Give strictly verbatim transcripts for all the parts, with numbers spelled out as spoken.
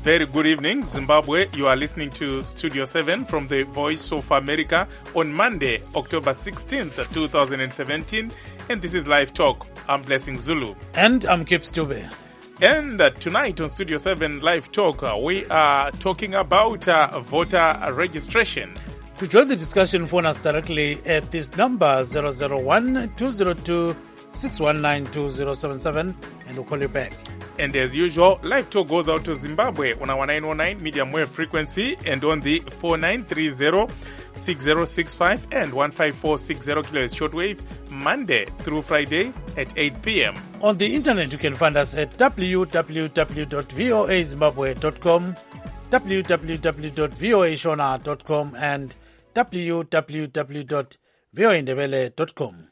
very good evening, Zimbabwe. You are listening to Studio seven from the Voice of America on Monday, October sixteenth, twenty seventeen. And this is Live Talk. I'm Blessing Zulu. And I'm Kip Stube. And uh, tonight on Studio seven Live Talk, uh, we are talking about uh, voter registration. To join the discussion, phone us directly at this number zero zero one, two zero two, six one nine, two zero seven seven, and we'll call you back. And as usual, Live Talk goes out to Zimbabwe on our nine oh nine medium wave frequency and on the four nine three zero, six zero six five and one five four six zero kilohertz shortwave, Monday through Friday at eight p.m. On the internet, you can find us at w w w dot voa zimbabwe dot com, w w w dot voa shona dot com, and w w w dot voa ndebele dot com.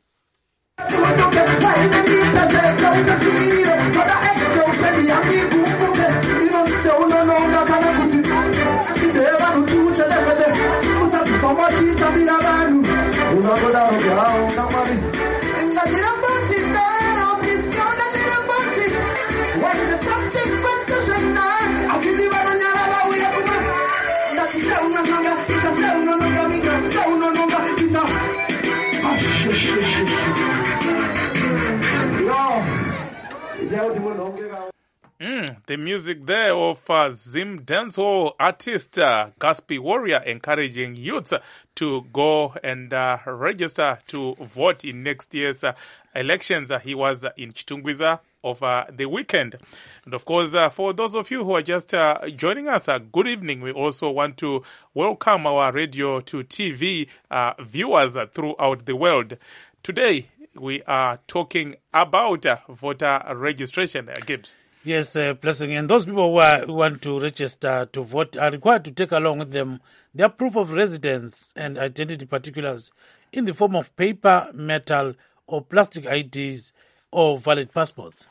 Mm, the music there of uh, Zim dancehall artist uh, Gaspi Warrior encouraging youth uh, to go and uh, register to vote in next year's uh, elections. Uh, he was uh, in Chitungwiza over the weekend. And of course, uh, for those of you who are just uh, joining us, uh, good evening. We also want to welcome our radio to T V uh, viewers uh, throughout the world. Today, we are talking about uh, voter registration. Uh, Gibbs. Yes, uh, Blessing. And those people who, are, who want to register to vote are required to take along with them their proof of residence and identity particulars in the form of paper, metal, or plastic I Ds or valid passports.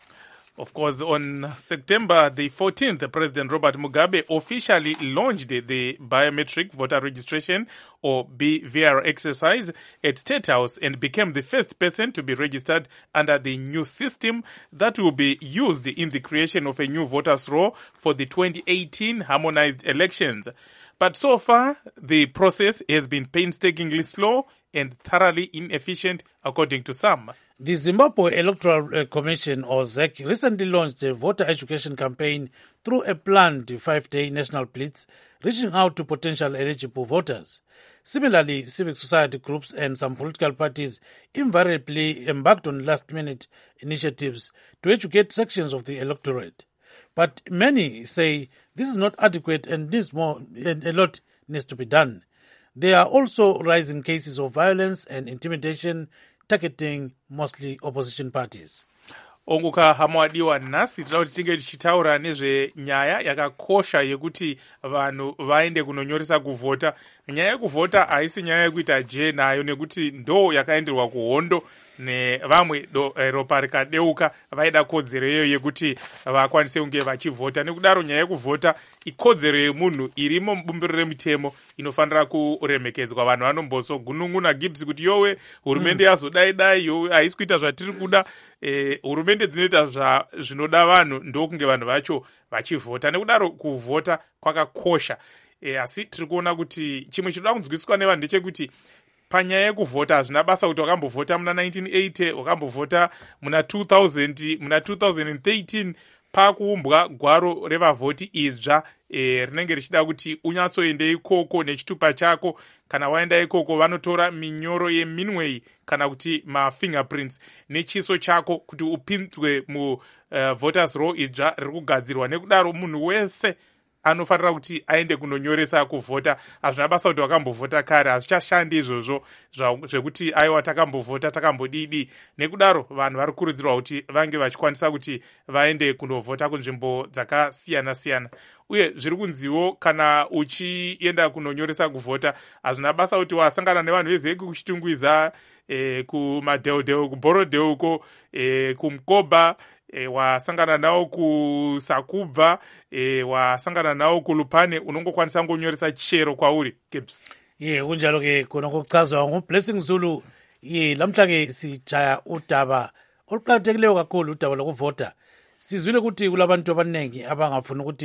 Of course, on September the fourteenth, President Robert Mugabe officially launched the biometric voter registration or B V R exercise at State House and became the first person to be registered under the new system that will be used in the creation of a new voters' roll for the twenty eighteen harmonized elections. But so far, the process has been painstakingly slow and thoroughly inefficient, according to some. The Zimbabwe Electoral Commission, or Z E C, recently launched a voter education campaign through a planned five-day national blitz, reaching out to potential eligible voters. Similarly, civic society groups and some political parties invariably embarked on last-minute initiatives to educate sections of the electorate. But many say this is not adequate and needs more, and a lot needs to be done. There are also rising cases of violence and intimidation targeting mostly opposition parties. Onguka hamwadiwa nasi tinoda kuti tinge tichitaura nezvenyaya yakakosha yekuti vanhu vaende kunonyoresa kuvhota. Nyaya yekuvhota haisi nyaya yekuita je nayo nekuti ndo yakaenderwa kuhondo nevamwe ropa rikadeuka vaida kodzero iyoyo yekuti vakwanise kunge vachivhota. Nekudaro nyaya yekuvhota ikodzero yemunhu irimo mubumbiro remutemo inofanira kuremekedzwa. Vanhu vanombozogunun'una Gibbs kuti yowe hurumende mm. yazodai dai yowe haisi kuita zvatiri kuda. Eh, hurumende dzinoita zvinoda vanhu ndokunge vanhu vacho vachivhota. Nekudaro kuvhota kwakakosha. Eh, asi tiri kuona kuti chimwe chinoda kunzwisiswa nevanhu ndechekuti panyaya yekuvhota hazvina basa kuti wakambovhota muna nineteen eighty, wakambovhota muna two thousand, muna two thousand thirteen pakuumbwa gwaro revavhoti idzva e, rinenge richida kuti unyatsoende ikoko nechitupa chako. Kana waenda ikoko vanotora minyoro yeminway kana kuti mafingerprints nechiso chako kuti upinzwe mu uh, voters roll idzva riri kugadzirwa. Nekudaro munhu wese anofanira kuti aende kunonyoresa kuvhota. Hazvina basa kuti wakambovhota kare, hazvichashandi izvozvo zvekuti aiwa takambovhota takambodidi. Nekudaro vanhu vari kukurudzirwa kuti vange vachikwanisa kuti vaende kunovhota kunzvimbo dzakasiyana siyana. Uye zviri kunziwo kana uchienda kunonyoresa kuvhota hazvina basa kuti wasangana nevanhu vezeki kuchitungwiza, e, kumadheudheu, kuborodheu uko, e, kumkoba, E, wasangana nawo kusakubva, e, wasangana nawo kulupane, unongokwanisa ngonyoresa chero kwauri Gibbs. Ye kunjalo ke khona kokuchazwa nguBlessing Zulu. Ye lamhla ke sijaya udaba oluqhakathekileyo kakhulu, udaba lokuvota. Sizwile ukuthi kulabantu abaningi abangafuna ukuthi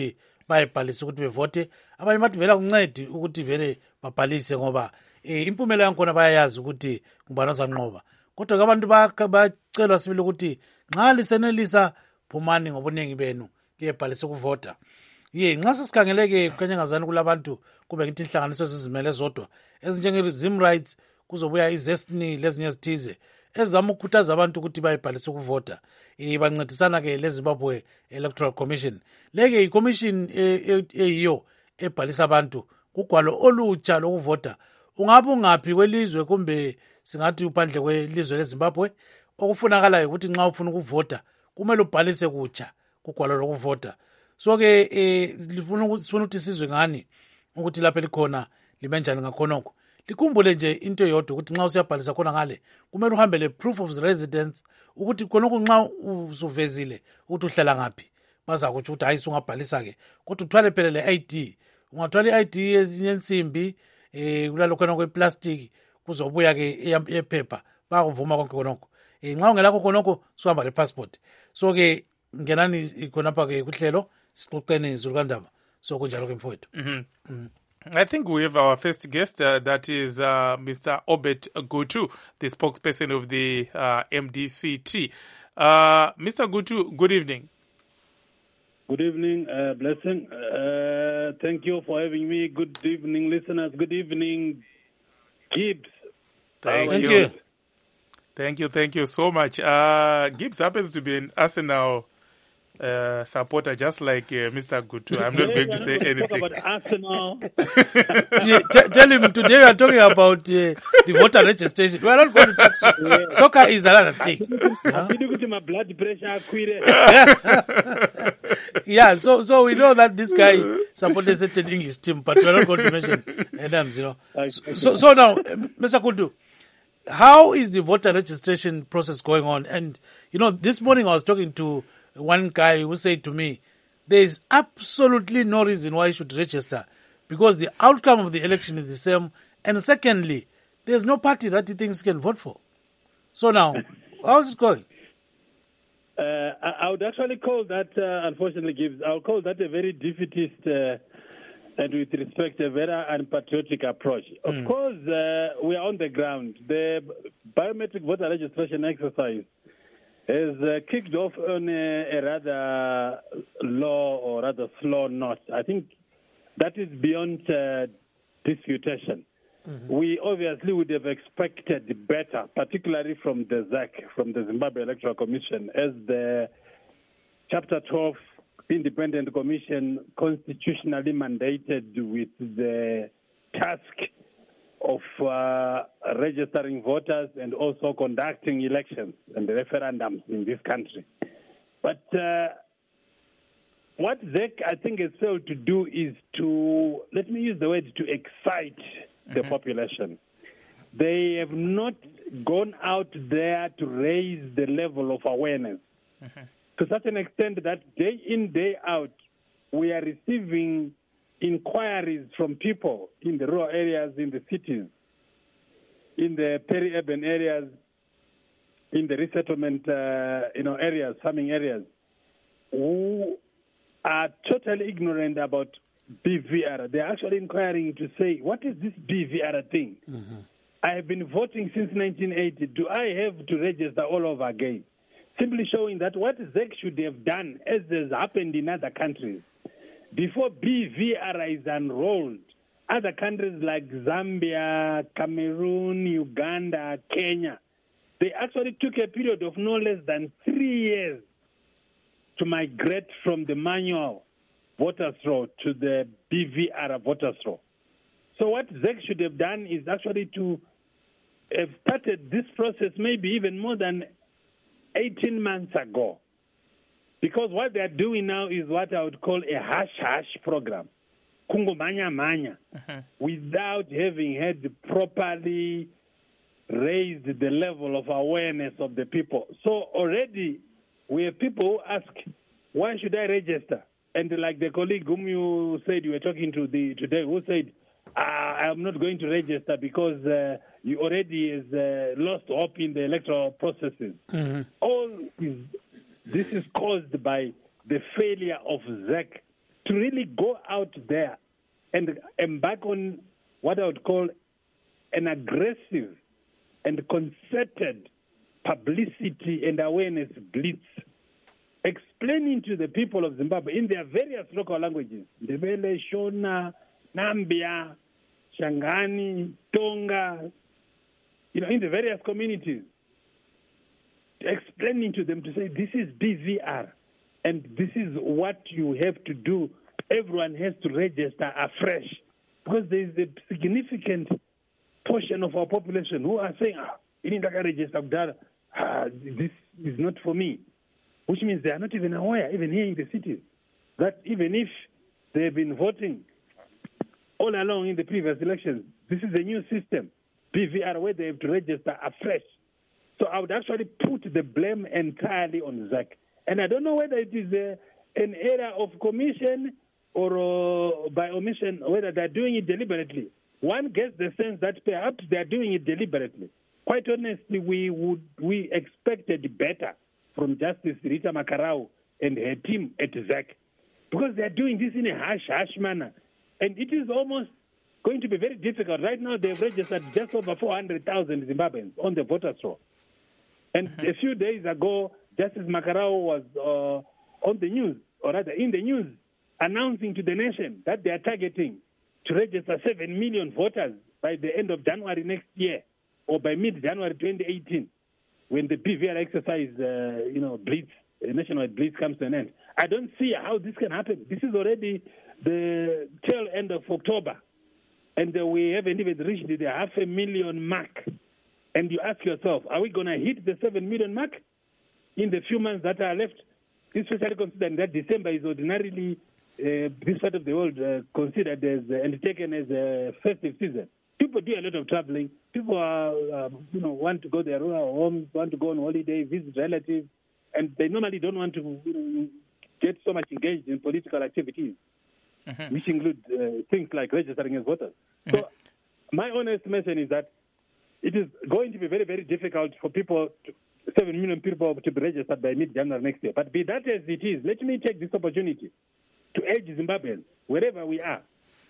bayibhalise ukuthi bevote, abanye bathi vele akuncedi ukuthi vele babhalise ngoba eh, impumela yankhona bayayazi ukuthi ngubani ozanqoba. Kodwa ke abantu bacelwa sibili ukuthi nxa lisenelisa phumani ngobuningi benu liyebhalisa ukuvota. Ye nxa sesikhangeleke kanyangazana kulabantu kube ngithi inhlanganiso zizimele zodwa ezinjenge-Zim Rights, kuzobuya iZestni lezinye ezithize ezama ukukhuthaza abantu ukuthi bayibhalise ukuvota. Eh, bancedisana-ke leZimbabwe Electoral Commission. Leke i-commission eyiyo ebhalisa abantu kugwalo olutsha lokuvota. Ungabe ungaphi kwelizwe kumbe singathi uphandle kwelizwe leZimbabwe, okufunakalayo ukuthi nxa ufuna ukuvota kumele ubhalise kutsha kugwalo lokuvota. So ke eh lifuna ukuthi sizwe ngani ukuthi lapha likhona lime njani ngakhonokho. Likhumbule nje into yodwa ukuthi nxa usiyabhalisa khona ngale kumele uhambe le proof of residence ukuthi khonokho nxa usuvezile ukuthi uhlala ngaphi bazakuthi ukuthi hayi sungabhalisa ke, kodwa uthwale phela le I D. Ungathwala i-I D yensimbi eh kulalo khona kweplastic kuzobuya ke ephepha bakuvuma konke konke. Eh nxa ungelakho konke suhamba le passport. So ke ngenani ikhonapha ke kuhlelo sixoxene izulu kandaba. So kunjalo ke mfowethu. Mhm. Mm. I think we have our first guest, uh, that is uh, Mister Obet Gutu, the spokesperson of the uh, M D C T. Uh, Mister Gutu, good evening. Good evening, uh, Blessing. Uh, thank you for having me. Good evening, listeners. Good evening, Gibbs. Thank, Thank you. you. Thank you, thank you so much. Uh, Gibbs happens to be an Arsenal uh, supporter, just like uh, Mister Gutu. I'm not going to say anything. Talk about Arsenal. T- tell him today we are talking about uh, the voter registration. We are not going to talk so- Yeah. soccer is another thing. I think my blood pressure akwire. Yeah, so so we know that this guy supported a certain English team, but we are not going to mention uh, names, you know. So, so, so now, uh, Mister Kudu, how is the voter registration process going on? And, you know, this morning I was talking to one guy who said to me, there is absolutely no reason why you should register because the outcome of the election is the same. And secondly, there's no party that he thinks he can vote for. So now, how's it going? Uh, I, I would actually call that, uh, unfortunately, Gibbs, I'll call that a very defeatist uh, and, with respect, a very unpatriotic approach. Of Mm. course, uh, we are on the ground. The biometric voter registration exercise has uh, kicked off on a, a rather low or rather slow note. I think that is beyond uh, disputation. Mm-hmm. We obviously would have expected better, particularly from the Z E C, from the Zimbabwe Electoral Commission, as the Chapter twelve Independent Commission constitutionally mandated with the task of uh, registering voters and also conducting elections and referendums in this country. But uh, what Z E C, I think, has failed to do is to, let me use the word, to excite the mm-hmm. population. They have not gone out there to raise the level of awareness mm-hmm. to such an extent that day in, day out, we are receiving inquiries from people in the rural areas, in the cities, in the peri-urban areas, in the resettlement uh, you know, areas, farming areas, who are totally ignorant about B V R. They're actually inquiring to say, what is this B V R thing? Mm-hmm. I have been voting since nineteen eighty. Do I have to register all over again? Simply showing that what Z E C should have done, as has happened in other countries, before B V R is enrolled, other countries like Zambia, Cameroon, Uganda, Kenya, they actually took a period of no less than three years to migrate from the manual voters roll to the B V R voters roll. So what Z E C should have done is actually to have started this process maybe even more than eighteen months ago. Because what they are doing now is what I would call a hush-hush program, kungo manya manya, uh-huh. without having had properly raised the level of awareness of the people. So already we have people who ask, why should I register? And like the colleague whom you said you were talking to the today, who said, uh, I'm not going to register because uh, you already has uh, lost hope in the electoral processes. Mm-hmm. All is, this is caused by the failure of Z E C to really go out there and embark on what I would call an aggressive and concerted publicity and awareness blitz, explaining to the people of Zimbabwe in their various local languages, Ndebele, Shona, Nambia, Shangani, Tonga, you know, in the various communities, explaining to them to say, this is B V R, and this is what you have to do. Everyone has to register afresh, because there is a significant portion of our population who are saying, ah, register, ah, this is not for me, which means they are not even aware, even here in the cities, that even if they've been voting all along in the previous elections, this is a new system, B V R, where they have to register afresh. So I would actually put the blame entirely on Z A C. And I don't know whether it is a, an error of commission or uh, by omission, whether they're doing it deliberately. One gets the sense that perhaps they're doing it deliberately. Quite honestly, we would we expected better from Justice Rita Makarau and her team at Z A C, because they're doing this in a hush-hush manner. And it is almost going to be very difficult. Right now, they've registered just over four hundred thousand Zimbabweans on the voters' roll. And mm-hmm. a few days ago, Justice Makarau was uh, on the news, or rather in the news, announcing to the nation that they are targeting to register seven million voters by the end of January next year, or by mid-January twenty eighteen, when the B V R exercise, uh, you know, blitz, uh, nationwide blitz comes to an end. I don't see how this can happen. This is already the tail end of October, and uh, we haven't even reached the half a million mark. And you ask yourself, are we going to hit the seven million mark in the few months that are left? Especially considering that December is ordinarily, uh, this part of the world, uh, considered as uh, and taken as a festive season. People do a lot of traveling. People are, uh, you know, want to go to their rural homes, want to go on holiday, visit relatives, and they normally don't want to, you know, get so much engaged in political activities, mm-hmm. which include uh, things like registering as voters. Mm-hmm. So my honest estimation is that it is going to be very, very difficult for people, to, seven million people to be registered by mid-January next year. But be that as it is, let me take this opportunity to urge Zimbabweans, wherever we are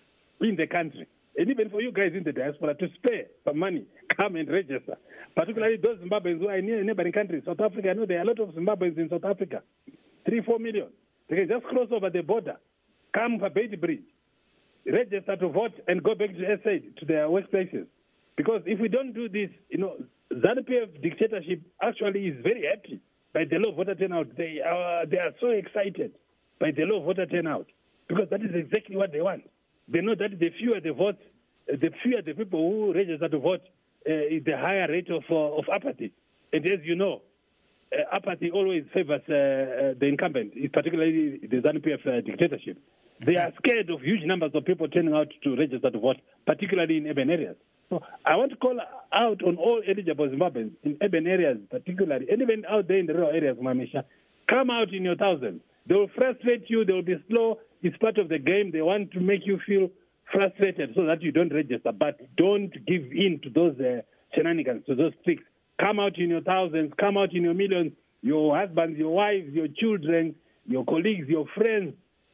in the country, and even for you guys in the diaspora, to spare some money, come and register. Particularly those Zimbabweans who are near neighboring countries. South Africa, I know there are a lot of Zimbabweans in South Africa, three, four million. They can just cross over the border, come for Beit Bridge, register to vote, and go back to S A to their workplaces. Because if we don't do this, you know, ZANU-P F dictatorship actually is very happy by the low voter turnout. They are, they are so excited by the low voter turnout, because that is exactly what they want. They know that the fewer the votes, the fewer the people who register to vote, uh, is the higher rate of uh, of apathy. And as you know, uh, apathy always favors uh, uh, the incumbent, particularly the ZANU-P F uh, dictatorship. They are scared of huge numbers of people turning out to register to vote, particularly in urban areas. So I want to call out on all eligible Zimbabweans in urban areas particularly, and even out there in the rural areas, Mamisha, come out in your thousands. They will frustrate you, they will be slow. It's part of the game. They want to make you feel frustrated so that you don't register, but don't give in to those uh, shenanigans, to those tricks. Come out in your thousands, come out in your millions, your husbands, your wives, your children, your colleagues, your friends,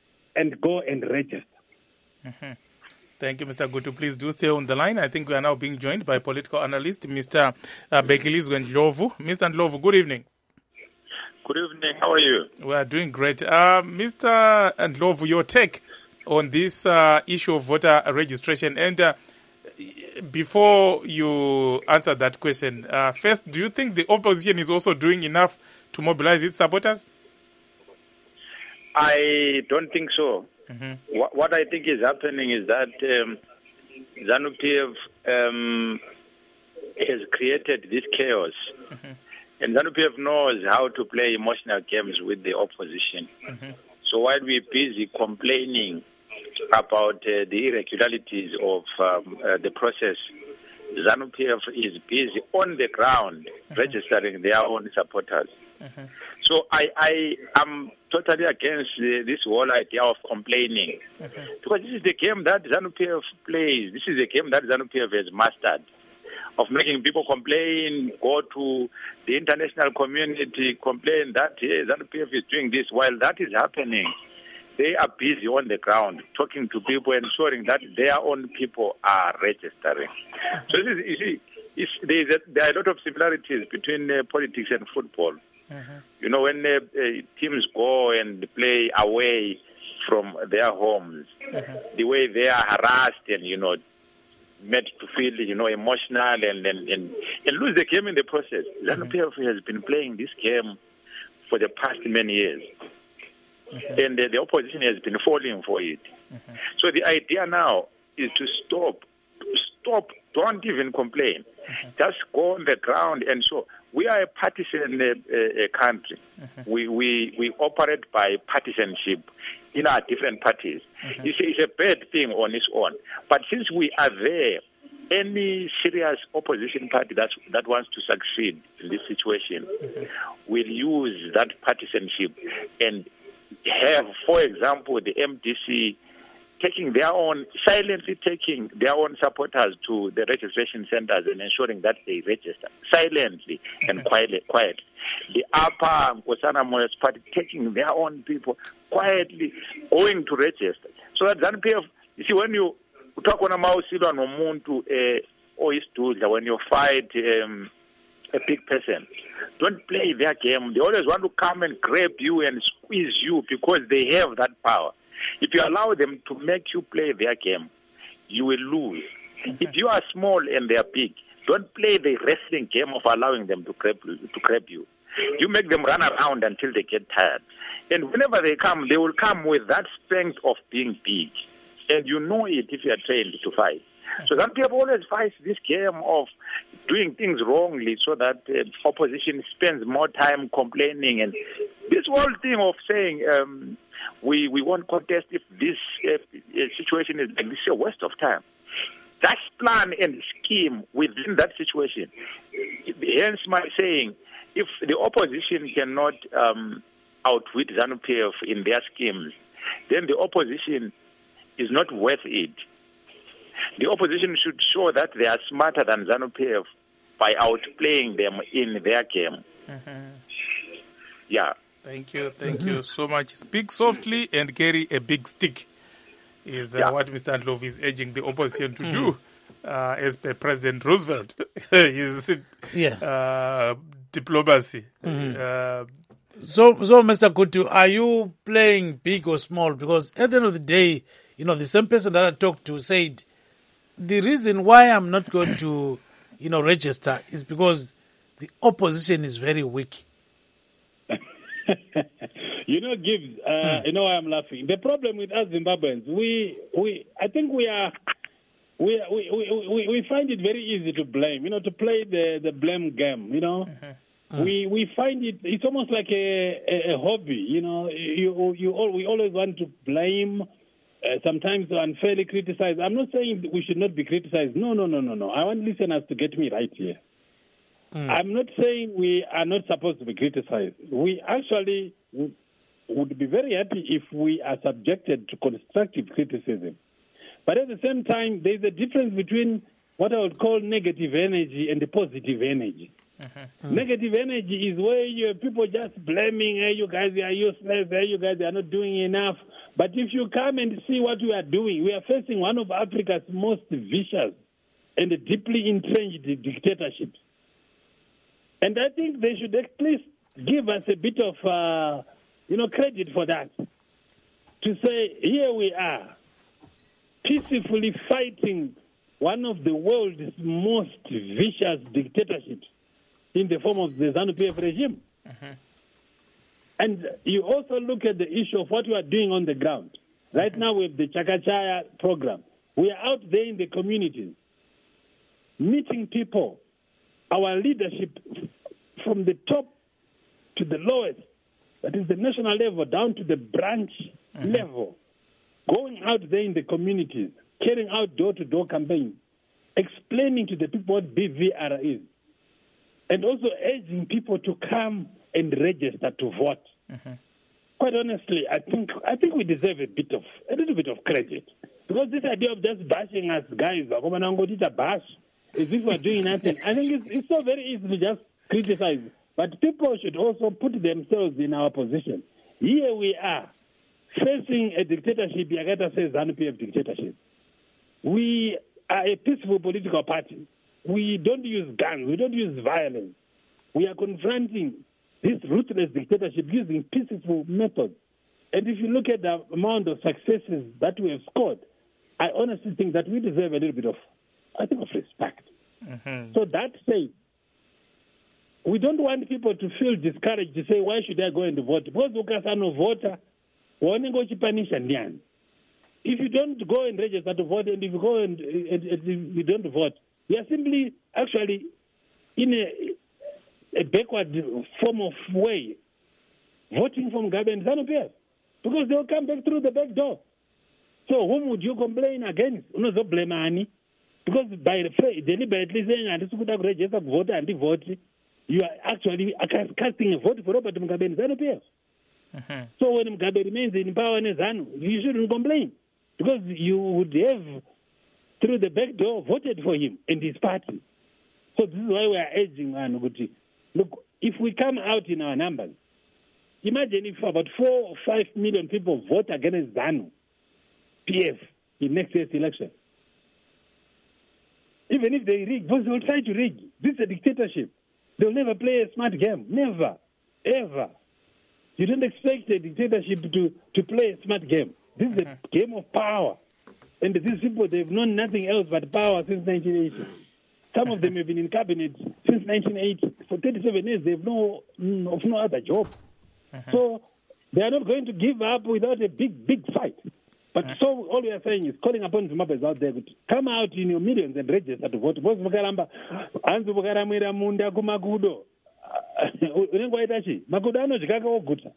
and go and register. Mm-hmm. Thank you, Mister Gutu. Please do stay on the line. I think we are now being joined by political analyst, Mister Uh, Bhekilizwe Ndlovu. Mister Ndlovu, good evening. Good evening. How are you? We are doing great. Uh, Mister Ndlovu, your take on this uh, issue of voter registration. And uh, before you answer that question, uh, first, do you think the opposition is also doing enough to mobilize its supporters? I don't think so. Mm-hmm. What, what I think is happening is that um, ZANU-P F um, has created this chaos. Mm-hmm. And ZANU-P F knows how to play emotional games with the opposition. Mm-hmm. So while we're busy complaining about uh, the irregularities of um, uh, the process, ZANU-P F is busy on the ground mm-hmm. registering their own supporters. Mm-hmm. So I, I am totally against uh, this whole idea of complaining. Mm-hmm. Because this is the game that ZANU-P F plays. This is the game that ZANU-P F has mastered, of making people complain, go to the international community, complain that hey, ZANU-P F is doing this. While that is happening, they are busy on the ground talking to people, ensuring that their own people are registering. So this is, you see, it's, there, is a, there are a lot of similarities between uh, politics and football. Mm-hmm. You know, when uh, uh, teams go and play away from their homes, mm-hmm. the way they are harassed and, you know, made to feel, you know, emotional and, and, and, and lose the game in the process. ZANU P F has been playing this game for the past many years. Mm-hmm. And uh, the opposition has been falling for it. Mm-hmm. So the idea now is to stop, stop, don't even complain. Mm-hmm. Just go on the ground and show. We are a partisan uh, uh, country. Mm-hmm. We, we, we operate by partisanship in our different parties. Mm-hmm. It's, it's a bad thing on its own. But since we are there, any serious opposition party that's, that wants to succeed in this situation mm-hmm. will use that partisanship and have, for example, the M D C taking their own, silently taking their own supporters to the registration centers and ensuring that they register silently and quietly. quietly. The upper Nkosana Moyes party taking their own people quietly going to register. So that ZANU P F, you see, when you talk on a mouse, nomuntu or istudla, when you fight um, a big person, don't play their game. They always want to come and grab you and squeeze you because they have that power. If you allow them to make you play their game, you will lose. Mm-hmm. If you are small and they are big, don't play the wrestling game of allowing them to grab, to grab you. You make them run around until they get tired. And whenever they come, they will come with that strength of being big. And you know it if you are trained to fight. So that people always fight this game of doing things wrongly so that uh, opposition spends more time complaining. And this whole thing of saying um, we, we won't contest if this uh, situation is like this, is a waste of time. Just plan and scheme within that situation. Hence my saying, if the opposition cannot um, outwit ZANU P F in their schemes, then the opposition is not worth it. The opposition should show that they are smarter than ZANU P F by outplaying them in their game. Mm-hmm. Yeah. Thank you. Thank mm-hmm. you so much. Speak softly and carry a big stick is uh, yeah. what Mister Ndlovu is urging the opposition to mm-hmm. do uh, as per President Roosevelt. His yeah. uh, diplomacy. Mm-hmm. Uh, so, so, Mister Kutu, are you playing big or small? Because at the end of the day, you know, the same person that I talked to said, the reason why I'm not going to, you know, register is because the opposition is very weak. You know, Gibbs, uh, mm. you know why I'm laughing. The problem with us Zimbabweans, we, we, I think we are, we, we, we, we find it very easy to blame. You know, to play the, the blame game. You know, mm-hmm. mm. we we find it. It's almost like a, a, a hobby. You know, you you all we always want to blame. Uh, sometimes unfairly criticize. I'm not saying we should not be criticized. No, no, no, no, no. I want listeners to get me right here. Mm. I'm not saying we are not supposed to be criticized. We actually w- would be very happy if we are subjected to constructive criticism. But at the same time, there's a difference between what I would call negative energy and the positive energy. Mm-hmm. Mm. Negative energy is where you people just blaming, hey, you guys are useless, hey, you guys are not doing enough. But if you come and see what we are doing, we are facing one of Africa's most vicious and deeply entrenched dictatorships. And I think they should at least give us a bit of, uh, you know, credit for that. To say, here we are, peacefully fighting one of the world's most vicious dictatorships in the form of the ZANU P F regime. Mm-hmm. And you also look at the issue of what we are doing on the ground. Right now with the Chakachaya program, we are out there in the communities, meeting people, our leadership from the top to the lowest, that is the national level, down to the branch mm-hmm. level, going out there in the communities, carrying out door-to-door campaigns, explaining to the people what B V R is, and also urging people to come and register to vote. Mm-hmm. Quite honestly, I think I think we deserve a bit of a little bit of credit, because this idea of just bashing us, guys, bash, as if we're doing nothing. I think it's, it's so very easy to just criticize, but people should also put themselves in our position. Here we are, facing a dictatorship, Yagata says ZANU-P F dictatorship. We are a peaceful political party. We don't use guns. We don't use violence. We are confronting this ruthless dictatorship using peaceful methods. And if you look at the amount of successes that we have scored, I honestly think that we deserve a little bit of, I think, of respect. Mm-hmm. So that said, we don't want people to feel discouraged to say, why should I go and vote? Because ukasano voter, if you don't go and register to vote, and if you go and, and, and you don't vote, you are simply actually in a, a backward form of way voting from government ZANU-P F, because they'll come back through the back door. So whom would you complain against? Unozo blame ani? Because by deliberately saying and register vote and vote, you are actually casting a vote for Robert Mugabe ZANU-P F. Mm-hmm. So when Mugabe remains in power in ZANU, you shouldn't complain, because you would have, through the back door, voted for him and his party. So this is why we are urging Anuguti. Look, if we come out in our numbers, imagine if about four or five million people vote against ZANU-P F in next year's election. Even if they rig, because they will try to rig. This is a dictatorship. They'll never play a smart game. Never. Ever. You don't expect a dictatorship to, to play a smart game. This is a game of power. And these people, they've known nothing else but power since nineteen eighty. Some of them have been in cabinet since nineteen eighty. For thirty-seven years, they've no, of no other job. Uh-huh. So they are not going to give up without a big, big fight. But uh-huh. so all we are saying is calling upon Zimbabweans out there to come out in your millions and register to vote. Because Mukaramba, Anzu Mukaramira Munda Kumakudo, Makudo anojikaka oguta.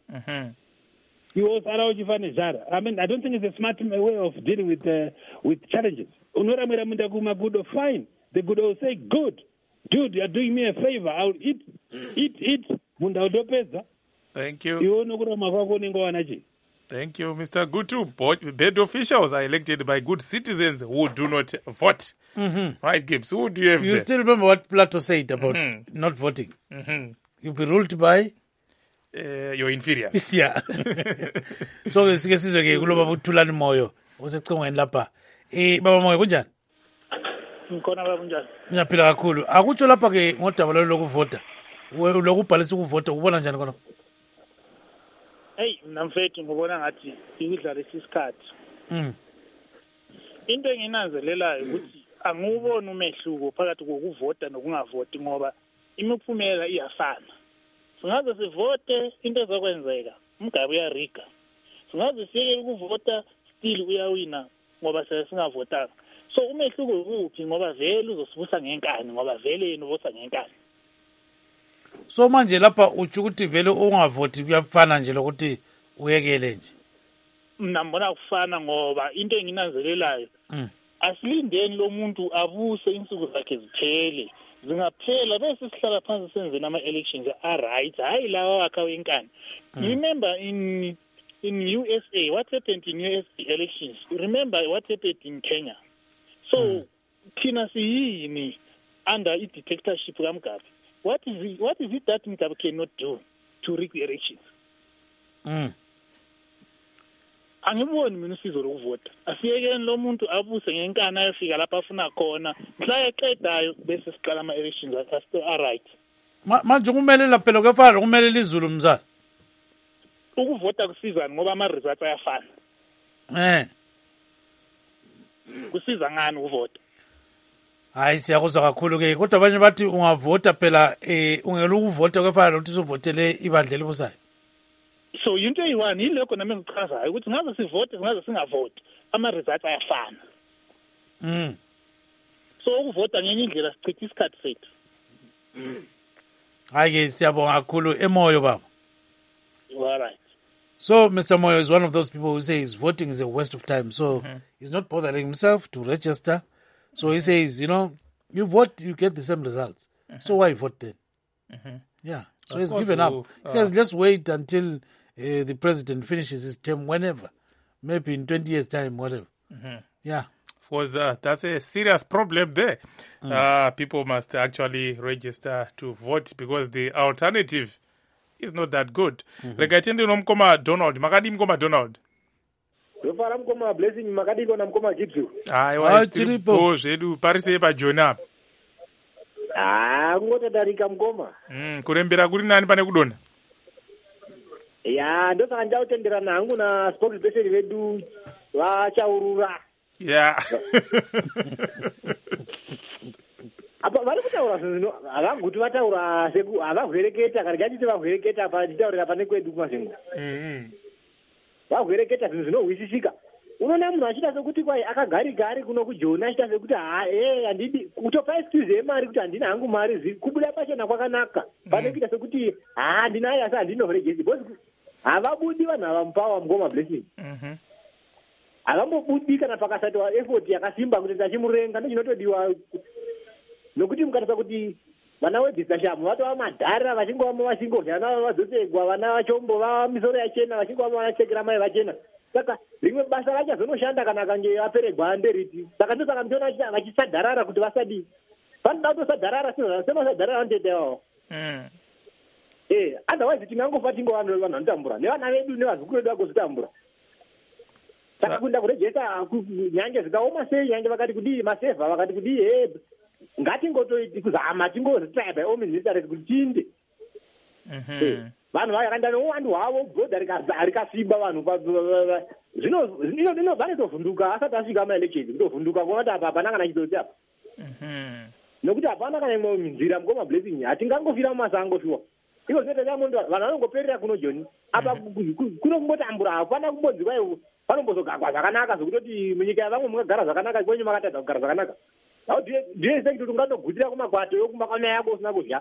I mean, I don't think it's a smart way of dealing with uh, with challenges. Fine. They could all say, good. Dude, you're doing me a favor. I'll eat, eat, eat. Thank you. Thank you, Mister Gutu. Bed officials are elected by good citizens who do not vote. Mm-hmm. Right, Gibbs? Who do you have You there? still remember what Plato said about mm-hmm. not voting? Mm-hmm. You'll be ruled by... Uh, your inferiors. Yeah. So sike sizwe ke kulo baba uthulani moyo usecingweni lapha. Eh baba moyo kunjani? Ngikhona baba kunjani? Ngiyaphila kakhulu. Akutsho lapha ke ngodaba lokuvota. Lokubhalisa ukuvota ubona njani khona? Hey, mina mfethu ngibona ngathi ikudlala isikhathi. Mm. Into enginanzelelayo ukuthi anguboni umehluko phakathi kokuvota nokungavoti ngoba imiphumela iyafana. Singaze sivote into ezokwenzeka Mugabe uyariga. Singaze siyeke ukuvota still uyawina ngoba sesingavotanga. So umehluko ukuphi ngoba vele uzosibusa ngenkani ngoba vele yena uvosa ngenkani. So manje lapha uthi ukuthi vele ungavoti kuyafana nje lokuthi uyekele nje. Mina mbona kufana ngoba into enginanzelelayo mm. asilindeni lo muntu abuse insuku zakhe ziphele. Zingaphela bese sihlala phansi senze nama elections are right hayi lawa akha wenkani. You remember in in U S A what happened in U S A elections? You remember what happened in Kenya? So thina siyini under a dictatorship kaMugabe. What is it, what is it that Mugabe cannot do to rig the elections? Mm. Angiboni mina usizo lokuvota. Asiyekeni lo muntu abuse ngenkani ayofika lapha afuna khona. Mhla eqedayo bese siqala ama elections are all right. Manje kumele la phela kwefana kumele lizulu mzala. Ukuvota kusizana ngoba ama results ayafana. Eh. Kusiza ngani ukuvota? Hayi siyakuzwa kakhulu ke kodwa abanye bathi ungavota phela eh ungela ukuvota kwefana lokuthi uzovotele ibandla elibusayo. So into eyi-one yilokho nami engichazayo ukuthi ngaze sivote singaze singavoti ama results ayafana. Mm. So ukuvota ngenye indlela sichitha isikhathi sethu. Hayi ke siyabonga kakhulu emoyo baba. All right. So Mister Moyo is one of those people who says voting is a waste of time. So mm-hmm. he's not bothering himself to register. So he says, you know, you vote, you get the same results. Mm-hmm. So why vote then? Mm-hmm. Yeah. So of he's given we'll, up. He uh, says, let's wait until uh, the president finishes his term whenever. Maybe in twenty years' time, whatever. Mm-hmm. Yeah. Was uh, that's a serious problem there. Mm. Uh, people must actually register to vote because the alternative is not that good. Like I tell you, Nomkoma Donald, Makadi Mkoma Donald. Zofara mukoma Blessing makadiko na mukoma Gibson. Aiwa tiripo zvedu parise paJoni apa. Ah, kungotodarika mukoma. Mm, kurembera kuri nani pane kudonha? Ya, ndo saka ndautenderana hangu na spokesperson vedu vachaurura. Yeah. Apa vari kutaura zvino avaguti vataura seku avavhereketa kana gachiti vavhereketa pachitaurira pane kwedu kumazengo. Mhm. Vavhereketa zvinhu zvinohwisisika. Unoona munhu achita sekuti kwai akagarika ari kuno kuJoni achita sekuti ha eh handidi kutopa excuse yemari kuti handina hangu mari kubuda pachena kwakanaka. Pane kuita sekuti ha handina yasa handino regesi boss. Havabudi vanhu avamupawa mukoma Blessing. Mhm. Havambobudi kana pakasati wa effort yakasimba kuti tachimurenga ndochinotodiwa nokuti mukatarisa kuti vana vedzisashamu vatova madhara vachingova vachingodya vana vadzosegwa vana vachombova misoro yachena vachingova vachekera mai vachena saka rimwe basa vachazonoshanda kana akange vaperegwa nderiti saka ndosaka ndiona vachisadharara kuti vasadi vanoda kutosadharara semasadharara vanotoitawo eh otherwise tingangofa tingova vanhu vanotambura nevana vedu nevazukuru vedu vagozotambura saka kuenda kurejesa nyange zvikaoma sei nyange vakati kudii masevha vakati kudii he ngatingotoiti kuzama tingozitry by all means kuti tinde vanhu vakaenda neuwandu hwavo bhodha rikasimba vanhu zvino inobva netovhunduka asati asvika maelection kutovhunduka kuona kuti apa hapana kana chidoti apa nokuti hapana kana imwe nzira mukoma Blessing hatingangofira mumasango shuwa iko zvinoita chamuntu vanhu vanongoperera kuno Joni apa kuno kumbotambura hapana kumbonzi kwai vanombozogagwa zvakanaka zvokutoti munyika yavamwe mukagara zvakanaka kwenyu makatadza kugara zvakanaka ndiye sekuti ungatogutira kumakwato yokumakana yako usina kudya.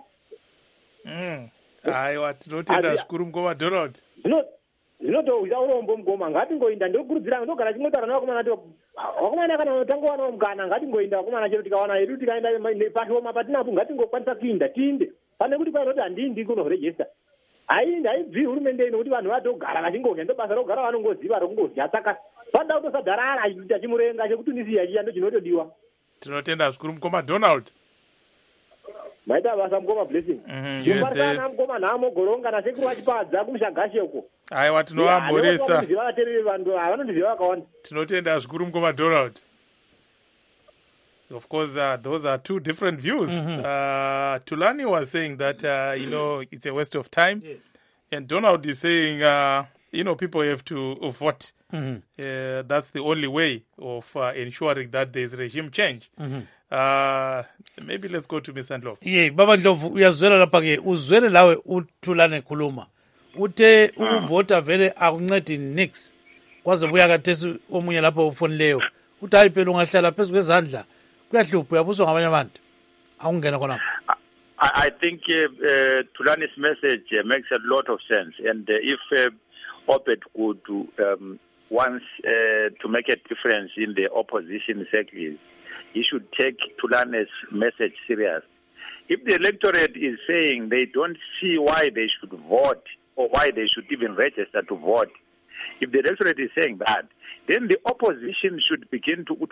Aiwa tinotenda zvikuru mukoma Donald. Zvinotohwisa urombo mukoma ngatingoinda ndokurudzira ndogara chimotaura navakomana ati vakomana kana unotanga wana mukana ngatingoinda vakomana chero tikawana hedu tikaenda pashoma patinapo ngatingokwanisa kuinda tiinde pane kuti kwainoti handindi kunorejesta haindi haibvi hurumende ino kuti vanhu vatogara vachingodya ndobasa rogara vanongoziva rokungodya saka vanoda kutosadharara achiti achimurenga chekutundisiya chiya ndo chinotodiwa. Tinotenda zvikuru mukoma Donald. Maita basa mukoma Blessing. Yumbarana mukoma namo goronga na sekuru wachipadza kumshagashi uko. Aiwa tinovamboresa. Vatereri vanhu vanondiziva vakawanda. Tinotenda zvikuru mukoma Donald. Of course, uh, those are two different views. Mm-hmm. Uh, Tulani was saying that, uh, you know, it's a waste of time. Yes. And Donald is saying, uh, you know, people have to vote. Mm-hmm. Uh, that's the only way of uh, ensuring that there's regime change. Mm-hmm. Uh, maybe let's go to Mister Ndlovu. Yeah, Baba Ndlovu, uyazwela lapha ke uzwele lawe uThulane khuluma. Uthe ukuvota vele akuncedi nix. Kwaze buya kathesi omunye lapho ufonileyo. Uthi hayi phela ungahlala phezulu kwezandla. Kuyahlupha uyabuzwa ngabanye abantu. Awungena khona. I think uh, uh, Thulane's message uh, makes a lot of sense, and uh, if uh, Opet could um, wants uh, to make a difference in the opposition circles, he should take Thulane's message serious. If the electorate is saying they don't see why they should vote or why they should even register to vote, if the electorate is saying that, then the opposition should begin to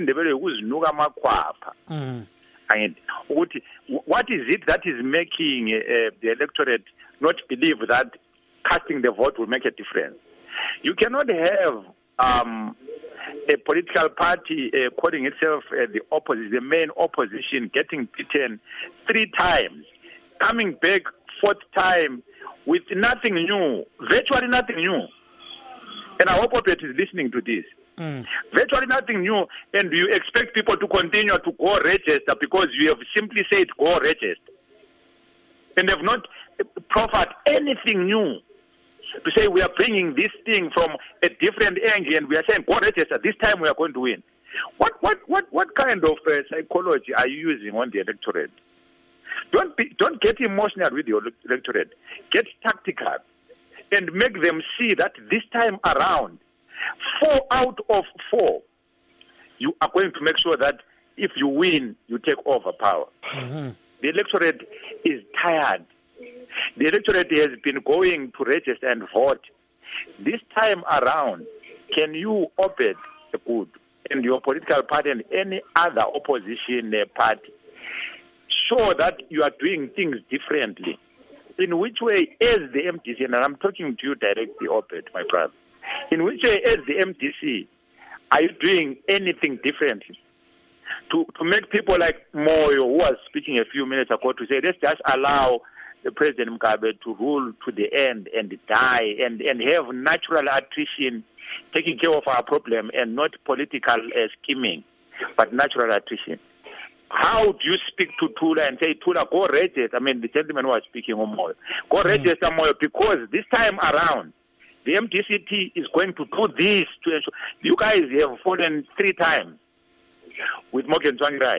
mm. And what is it that is making uh, the electorate not believe that casting the vote will make a difference? You cannot have um, a political party uh, calling itself uh, the opposition, the main opposition, getting beaten three times, coming back fourth time with nothing new, virtually nothing new. And I hope Opet is listening to this. Mm. Virtually nothing new, and you expect people to continue to go register because you have simply said go register, and have not proffered anything new to say we are bringing this thing from a different angle, and we are saying go register. This time we are going to win. What what what what kind of uh, psychology are you using on the electorate? Don't be, don't get emotional with your electorate. Get tactical, and make them see that this time around, four out of four, you are going to make sure that if you win, you take over power. Mm-hmm. The electorate is tired. The electorate has been going to register and vote. This time around, can you open the good and your political party and any other opposition party show that you are doing things differently? In which way, as the M T C, and I'm talking to you directly, Opet, my brother, In which way, as the M D C, are you doing anything differently? To, to make people like Moyo, who was speaking a few minutes ago, to say, let's just allow the President Mugabe to rule to the end and die and, and have natural attrition, taking care of our problem and not political uh, scheming, but natural attrition. How do you speak to Tula and say, Tula, go register? I mean, the gentleman who was speaking on Moyo, go mm. register Moyo, because this time around, the M D C T is going to do this to ensure. You guys have fallen three times with Morgan Tsvangirai.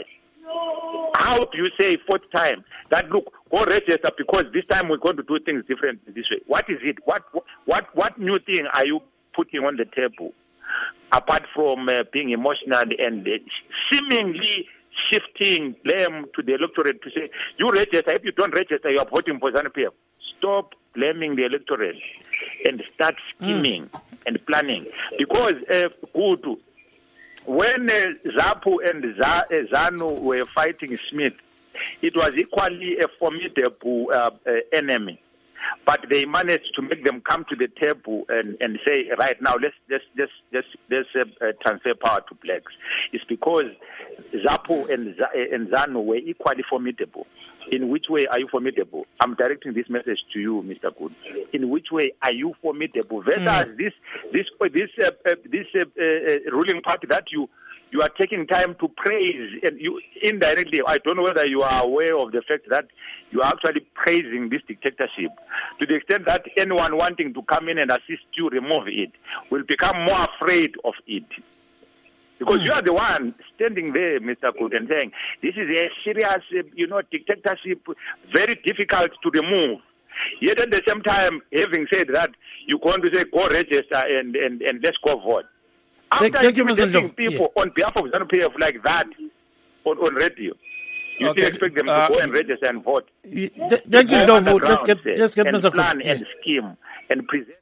How do you say fourth time that, look, go register because this time we're going to do things differently this way? What is it? What what what new thing are you putting on the table apart from uh, being emotional and uh, seemingly shifting blame to the electorate to say, you register, if you don't register, you are voting for ZANU-P F. Stop blaming the electorate and start scheming mm. and planning. Because, uh, Kutu, when uh, ZAPU and Z- uh, ZANU were fighting Smith, it was equally a formidable uh, uh, enemy. But they managed to make them come to the table and, and say, right now, let's let's let's let's, let's uh, transfer power to blacks. It's because ZAPU and, Z- and ZANU were equally formidable. In which way are you formidable? I'm directing this message to you, Mister Good. In which way are you formidable? Versus mm. this this this uh, uh, this uh, uh, ruling party that you you are taking time to praise, and you indirectly, I don't know whether you are aware of the fact that you are actually praising this dictatorship to the extent that anyone wanting to come in and assist you remove it will become more afraid of it. Because mm. you are the one standing there, Mister Good, and saying, this is a serious, you know, dictatorship, very difficult to remove. Yet at the same time, having said that, you're going to say, go register and, and, and let's go vote. After Thank you, Mister people yeah. on behalf of ZANU-P F like that on, on radio, you okay. still expect them to uh, go and register and vote. Th- thank you, Ndlovu. Let's get, let's get Mister plan Good. and Yeah. scheme and present.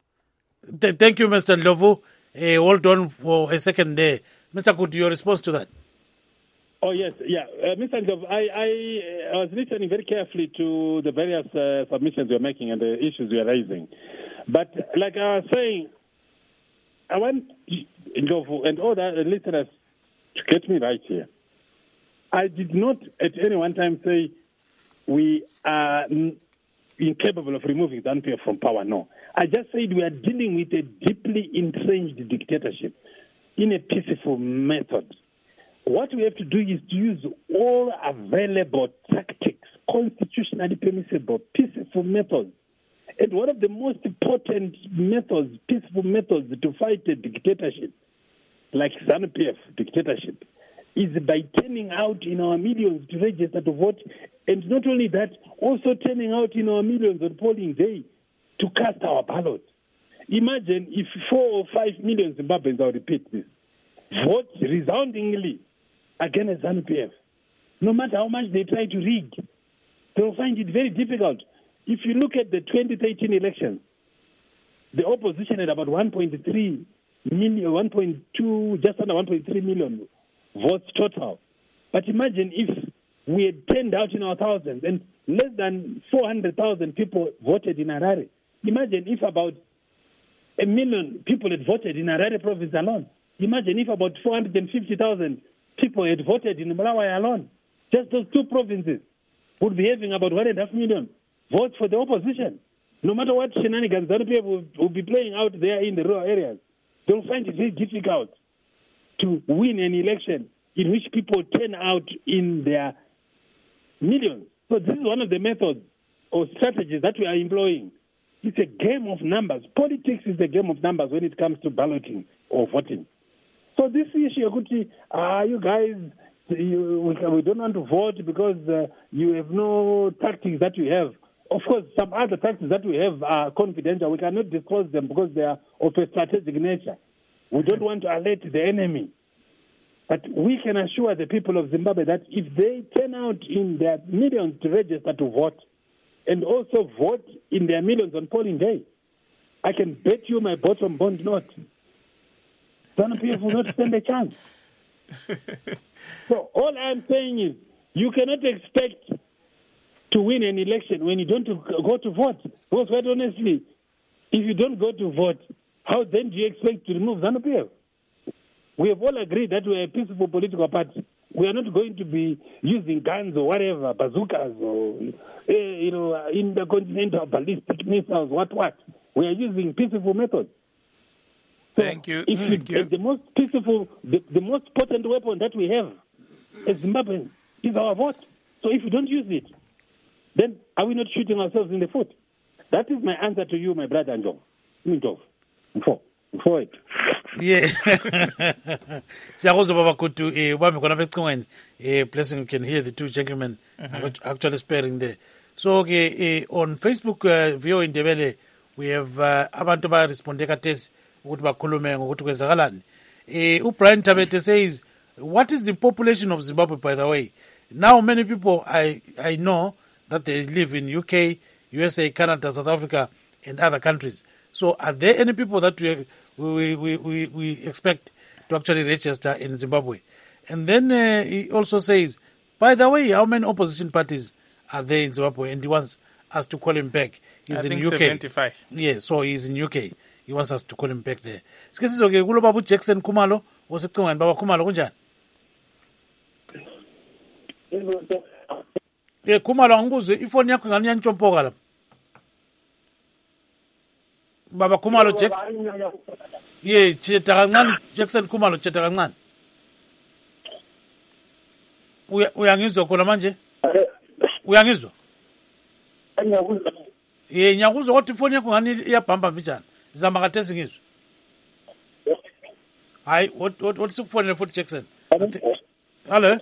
Th- thank you, Mister Ndlovu. Uh, hold on for a second there. Mister Good, your response to that? Oh, yes, yeah. Uh, Mister Ndlovu, I, I, I was listening very carefully to the various uh, submissions you're making and the issues you're raising. But like I was saying, I want Ndlovu and all the listeners to get me right here. I did not at any one time say we are incapable of removing ZANU-P F from power. No. I just said we are dealing with a deeply entrenched dictatorship in a peaceful method. What we have to do is to use all available tactics, constitutionally permissible, peaceful methods. And one of the most important methods, peaceful methods to fight a dictatorship, like ZANU-P F dictatorship, is by turning out in our millions to register to vote. And not only that, also turning out in our millions on polling day to cast our ballot. Imagine if four or five million Zimbabweans, I'll repeat this, vote resoundingly against ZANU-P F. No matter how much they try to rig, they'll find it very difficult. If you look at the twenty thirteen elections, the opposition had about one point three million, one point two, just under one point three million votes total. But imagine if we had turned out in our thousands and less than four hundred thousand people voted in Harare. Imagine if about a million people had voted in Harare province alone. Imagine if about four hundred fifty thousand people had voted in Malawi alone. Just those two provinces would be having about one and a half million votes for the opposition. No matter what shenanigans ZANU-P F will, will be playing out there in the rural areas, they'll find it very difficult to win an election in which people turn out in their millions. So this is one of the methods or strategies that we are employing. It's a game of numbers. Politics is a game of numbers when it comes to balloting or voting. So this issue, ah, uh, you guys, you, we don't want to vote because uh, you have no tactics that you have. Of course, some other tactics that we have are confidential. We cannot disclose them because they are of a strategic nature. We don't want to alert the enemy. But we can assure the people of Zimbabwe that if they turn out in their millions to register to vote and also vote in their millions on polling day, I can bet you my bottom bond note, ZANU-P F will not stand a chance. So all I'm saying is you cannot expect to win an election when you don't go to vote. Because quite honestly, if you don't go to vote, how then do you expect to remove ZANU-P F? We have all agreed that we are a peaceful political party. We are not going to be using guns or whatever, bazookas or, uh, you know, intercontinental ballistic missiles, what, what. We are using peaceful methods. So Thank you. If Thank you, you. The most peaceful, the, the most potent weapon that we have as Zimbabweans is our vote. So if you don't use it, then are we not shooting ourselves in the foot? That is my answer to you, my brother Njong. Mintov. Four. Four it. Yeah. Siyakuzwa baba Kutu, eh ubambe khona becingweni, eh blessing you can hear the two gentlemen mm-hmm. actually sparing there. So okay, eh, on Facebook uh, Vio Indebele we have uh, abantu ba responde katesi ukuthi bakhulume ngokuthi kwezakalani. Eh uBrian Tabete says, what is the population of Zimbabwe, by the way? Now many people I I know that they live in U K, U S A, Canada, South Africa and other countries. So are there any people that we we we we, we expect to actually register in Zimbabwe? And then uh, he also says, by the way, how many opposition parties are there in Zimbabwe? And he wants us to call him back. He's I in think U K. seventy-five. Yeah, so he's in U K. He wants us to call him back there. Sikesi okay, kulo babu Jackson Kumalo, wasecingweni baba Kumalo kunjani? Yeah, Kumalo angikuze ifoni yakho ngani yantshompoka lapha. Baba Kumalo Jack. Yeah, cheta kancane Jackson Kumalo cheta kancane. Uya uyangizwa khona manje? Uyangizwa? Ngiyakuzwa. Eh ngiyakuzwa ukuthi ifoni yakho ngani iyabhamba mbijana. Zama katesi ngizwa. Hayi, what what what's ukufonela futhi Jackson? Hello?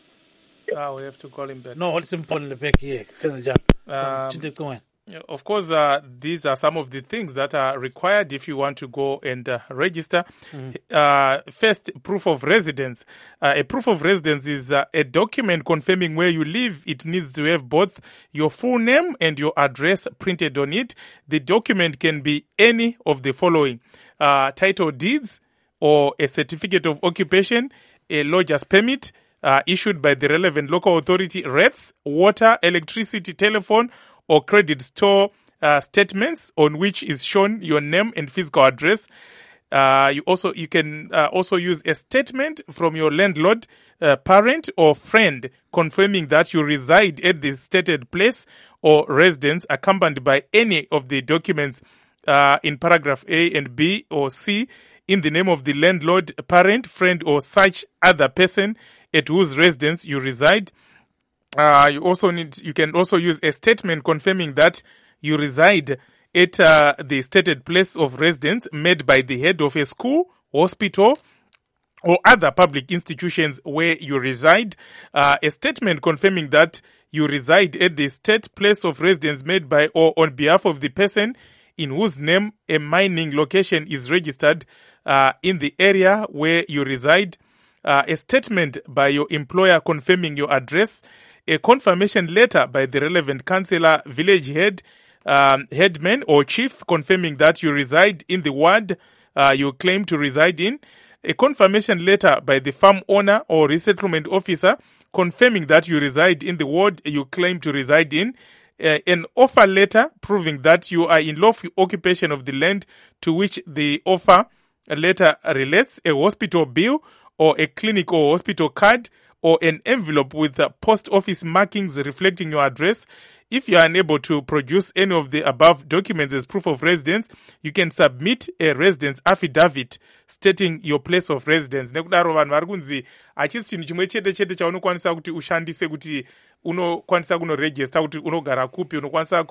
Ah, we have to call him back. No, what's important back here? Senze njalo. Chinte cingweni. Of course, uh, these are some of the things that are required if you want to go and uh, register. Mm. Uh, first, proof of residence. Uh, a proof of residence is uh, a document confirming where you live. It needs to have both your full name and your address printed on it. The document can be any of the following: uh, title deeds or a certificate of occupation, a lodger's permit uh, issued by the relevant local authority, rates, water, electricity, telephone, or credit store uh, statements on which is shown your name and physical address. Uh, you also you can uh, also use a statement from your landlord, uh, parent, or friend confirming that you reside at the stated place or residence, accompanied by any of the documents uh, in paragraph A and B or C in the name of the landlord, parent, friend, or such other person at whose residence you reside. Uh, you also need, you can also use a statement confirming that you reside at uh, the stated place of residence made by the head of a school, hospital, or other public institutions where you reside. Uh, a statement confirming that you reside at the state place of residence made by or on behalf of the person in whose name a mining location is registered uh, in the area where you reside. Uh, a statement by your employer confirming your address. A confirmation letter by the relevant councillor, village head, um, headman or chief confirming that you reside in the ward uh, you claim to reside in. A confirmation letter by the farm owner or resettlement officer confirming that you reside in the ward you claim to reside in. Uh, an offer letter proving that you are in lawful occupation of the land to which the offer letter relates. A hospital bill or a clinic or hospital card, or an envelope with uh, post office markings reflecting your address. If you are unable to produce any of the above documents as proof of residence, you can submit a residence affidavit stating your place of residence. Nekudaro vanhu vari kunzi achisi chinhu chimwe chete chete chaunokwanisa kuti ushandise kuti unokwanisa kunoregister kuti unogara kupi, unokwanisa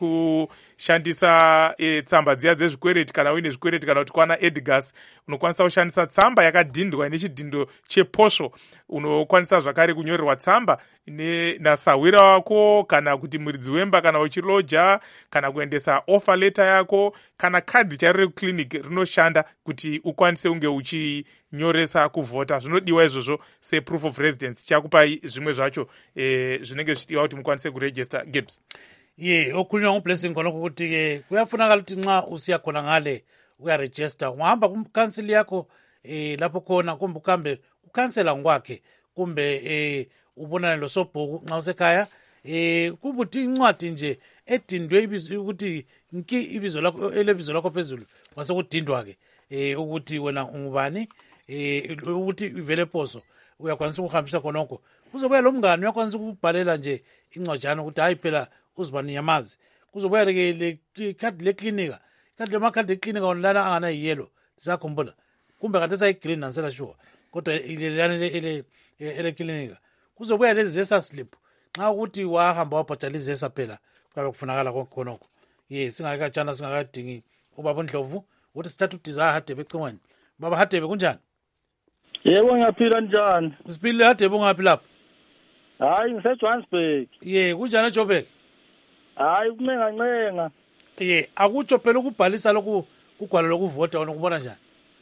kushandisa e, tsamba dziya dzezvikwereti kana uine zvikwereti, kana kuti kwana Edgars unokwanisa kushandisa tsamba yakadhindwa nechidhindo cheposho, unokwanisa zvakare kunyorerwa tsamba nasawira wako kana kuti muridzi wemba kana uchiloja kana kuendesa offer letter yako kana kadhi chari clinic rinoshanda kuti ukwanise unge uchinyoresa kuvhota. Zvinodiwa izvozvo se proof of residence. Chakupai zvimwe zvacho eh, zvinenge zvichidiwa kuti mukwanise kuregister. Gibbs. Ye okhulunywa ngublessing khona ukuthi ke kuyafunakala ukuthi nxa usiya khona ngale uyaregister ungahamba kumkanseli yakho eh lapho khona kumbe ukambe ukansela ngwakhe kumbe eh ubonana losobhuku nxa usekhaya eh kubuthi incwadi nje edindwe ukuthi nki ibizo lakho elebizo lakho phezulu kwasekudindwa ke eh ukuthi wena ungubani eh ukuthi ivele poso uyakwanisa ukuhambisa khonokho kuzobuya lo mngane uyakwanisa ukubhalela nje incwajana ukuthi hayi phela uzibani yamazi kuzobuya ke le card le clinic kanti lema card eclinic onlana angana yellow lisakhumbula kumbe kanti sayigreen nansela sure kodwa ilelana ele ele clinic kuzobuya lezi zesa slip nxa ukuthi wahamba wabhadaliza esa phela kwabe kufunakala khonokho yes singakatshana singakadingi ubaba Ndlovu uthi sithatha uDesire Hadebe ecingweni baba Hadebe kunjani? Yebo ngiyaphila njani? Siphile Hadebe ungaphi lapha? Hayi ngise Johannesburg. Ye kunjani eJoburg? Hayi kuncenga ncenga. Ye akutsho phela ukubhalisa lokhu kugwalo lokuvota wona kubona njani?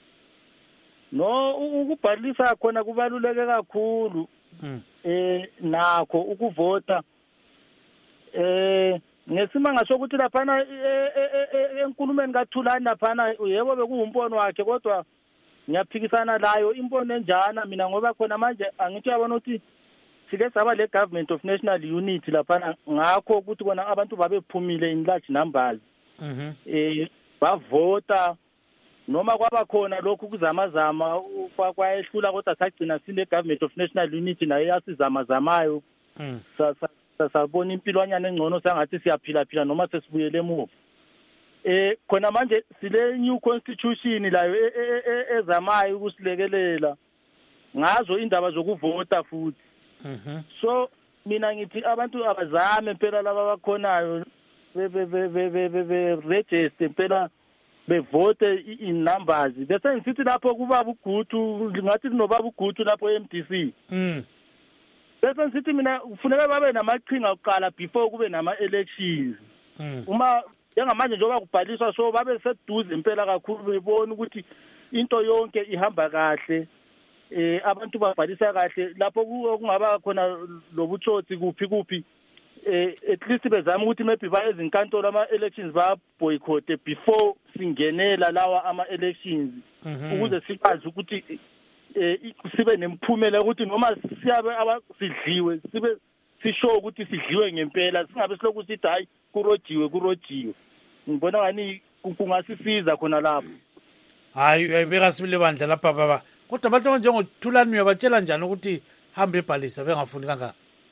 No ukubhalisa khona kubaluleke kakhulu. Mm. Eh nakho ukuvota eh ngesimanga sokuthi laphana enkulumeni kaThulani laphana yebo bekuwumbono wakhe kodwa ngiyaphikisana layo imbono enjana mina ngoba khona manje angithi yabona ukuthi sike saba le government of national unity laphana ngakho ukuthi kona abantu babephumile in large numbers mhm eh bavota noma kwaba khona lokhu kuzamazama kwayehlula kodwa sagcina sine government of national unity nayo yasizamazamayo mm sabona impilwanyana engcono sangathi siyaphila phila noma sesibuyele emuva eh khona manje sile new constitution layo ezamayo ukusilekelela ngazo indaba zokuvota futhi mhm so mina ngithi abantu abazame phela laba bakhonayo be be be register phela bevote in numbers bese ngithi lapho kuba ugutu ngathi kunobaba ugutu lapho e-M D C mm bese ngithi mina kufuneka babe namaqhinga oqala before kube nama elections uma njengamanje njengoba kubhaliswa so babe seduze impela kakhulu bebona ukuthi into yonke ihamba kahle eh abantu babhalisa kahle lapho kungaba khona lobutsotsi kuphi kuphi eh at least bezama ukuthi maybe baye ezinkantolo ama elections ba boycott before singenela lawa ama elections ukuze sikwazi ukuthi eh sibe nemphumela ukuthi noma siyabe abasidliwe sibe sisho ukuthi sidliwe ngempela singabe siloku sithi hayi kurojiwe kurojiwe ngibona ngani kungasisiza khona lapho hayi ayibeka sibile bandla lapha baba kodwa abantu njengoThulani uyabatshela njani ukuthi hambe ebhalisa bengafuni kangaka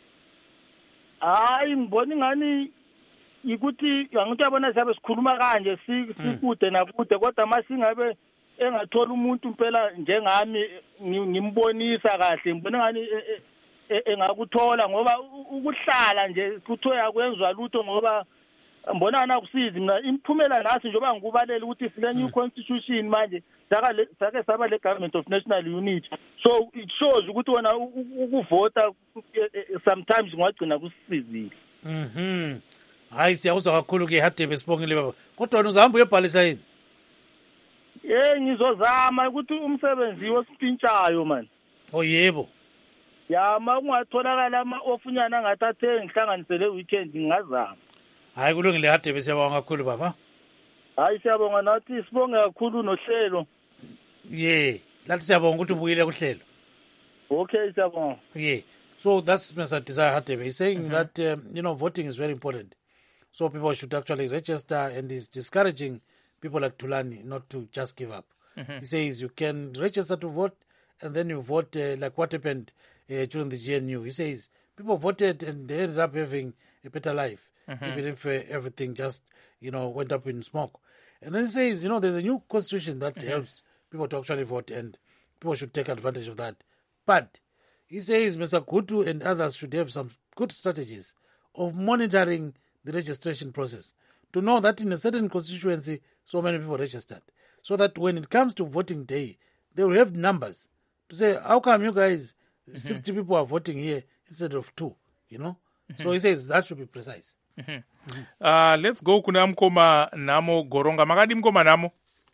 hayi ngibona ngani ukuthi angithi yabona siyabe sikhuluma kanje sikude nakude kodwa masingabe engathola umuntu impela njengami ngimbonisa kahle ngibona ngani engakuthola ngoba ukuhlala nje kuthiwa yakwenzwa lutho ngoba mbona anakusizi mina imphumela nasi njengoba ngikubalela ukuthi sile new constitution manje saka sake saba le government of national unity so it shows ukuthi wona ukuvota sometimes ngwagcina kusizile mhm hayi siyakuzwa kakhulu ke Hadebe sibongile baba kodwa wena uzahamba uyebhalisa yini eh ngizozama ukuthi umsebenzi wosipintshayo man oh yebo ya makungatholakala ama ofunyana ngathathe ngihlanganisele weekend ngingazama hayi kulungile Hadebe siyabonga kakhulu baba hayi siyabonga nathi sibonge kakhulu nohlelo yeah lathi siyabonga ukuthi ubuyile kuhlelo okay siyabonga yeah so that's Mister Desire Hadebe he's saying mm-hmm. that um, you know voting is very important so people should actually register and he's discouraging people like Thulani not to just give up mm-hmm. he says you can register to vote and then you vote uh, like what happened uh, during the G N U he says people voted and they ended up having a better life mm-hmm. even if uh, everything just you know went up in smoke and then he says you know there's a new constitution that mm-hmm. helps people to actually vote and people should take advantage of that but he says Mister Gutu and others should have some good strategies of monitoring the registration process to know that in a certain constituency so many people registered so that when it comes to voting day they will have numbers to say how come you guys mm-hmm. sixty people are voting here instead of two you know mm-hmm. so he says that should be precise mm-hmm. Mm-hmm. Uh, let's go kuna mkoma namo goronga makadi mkoma namo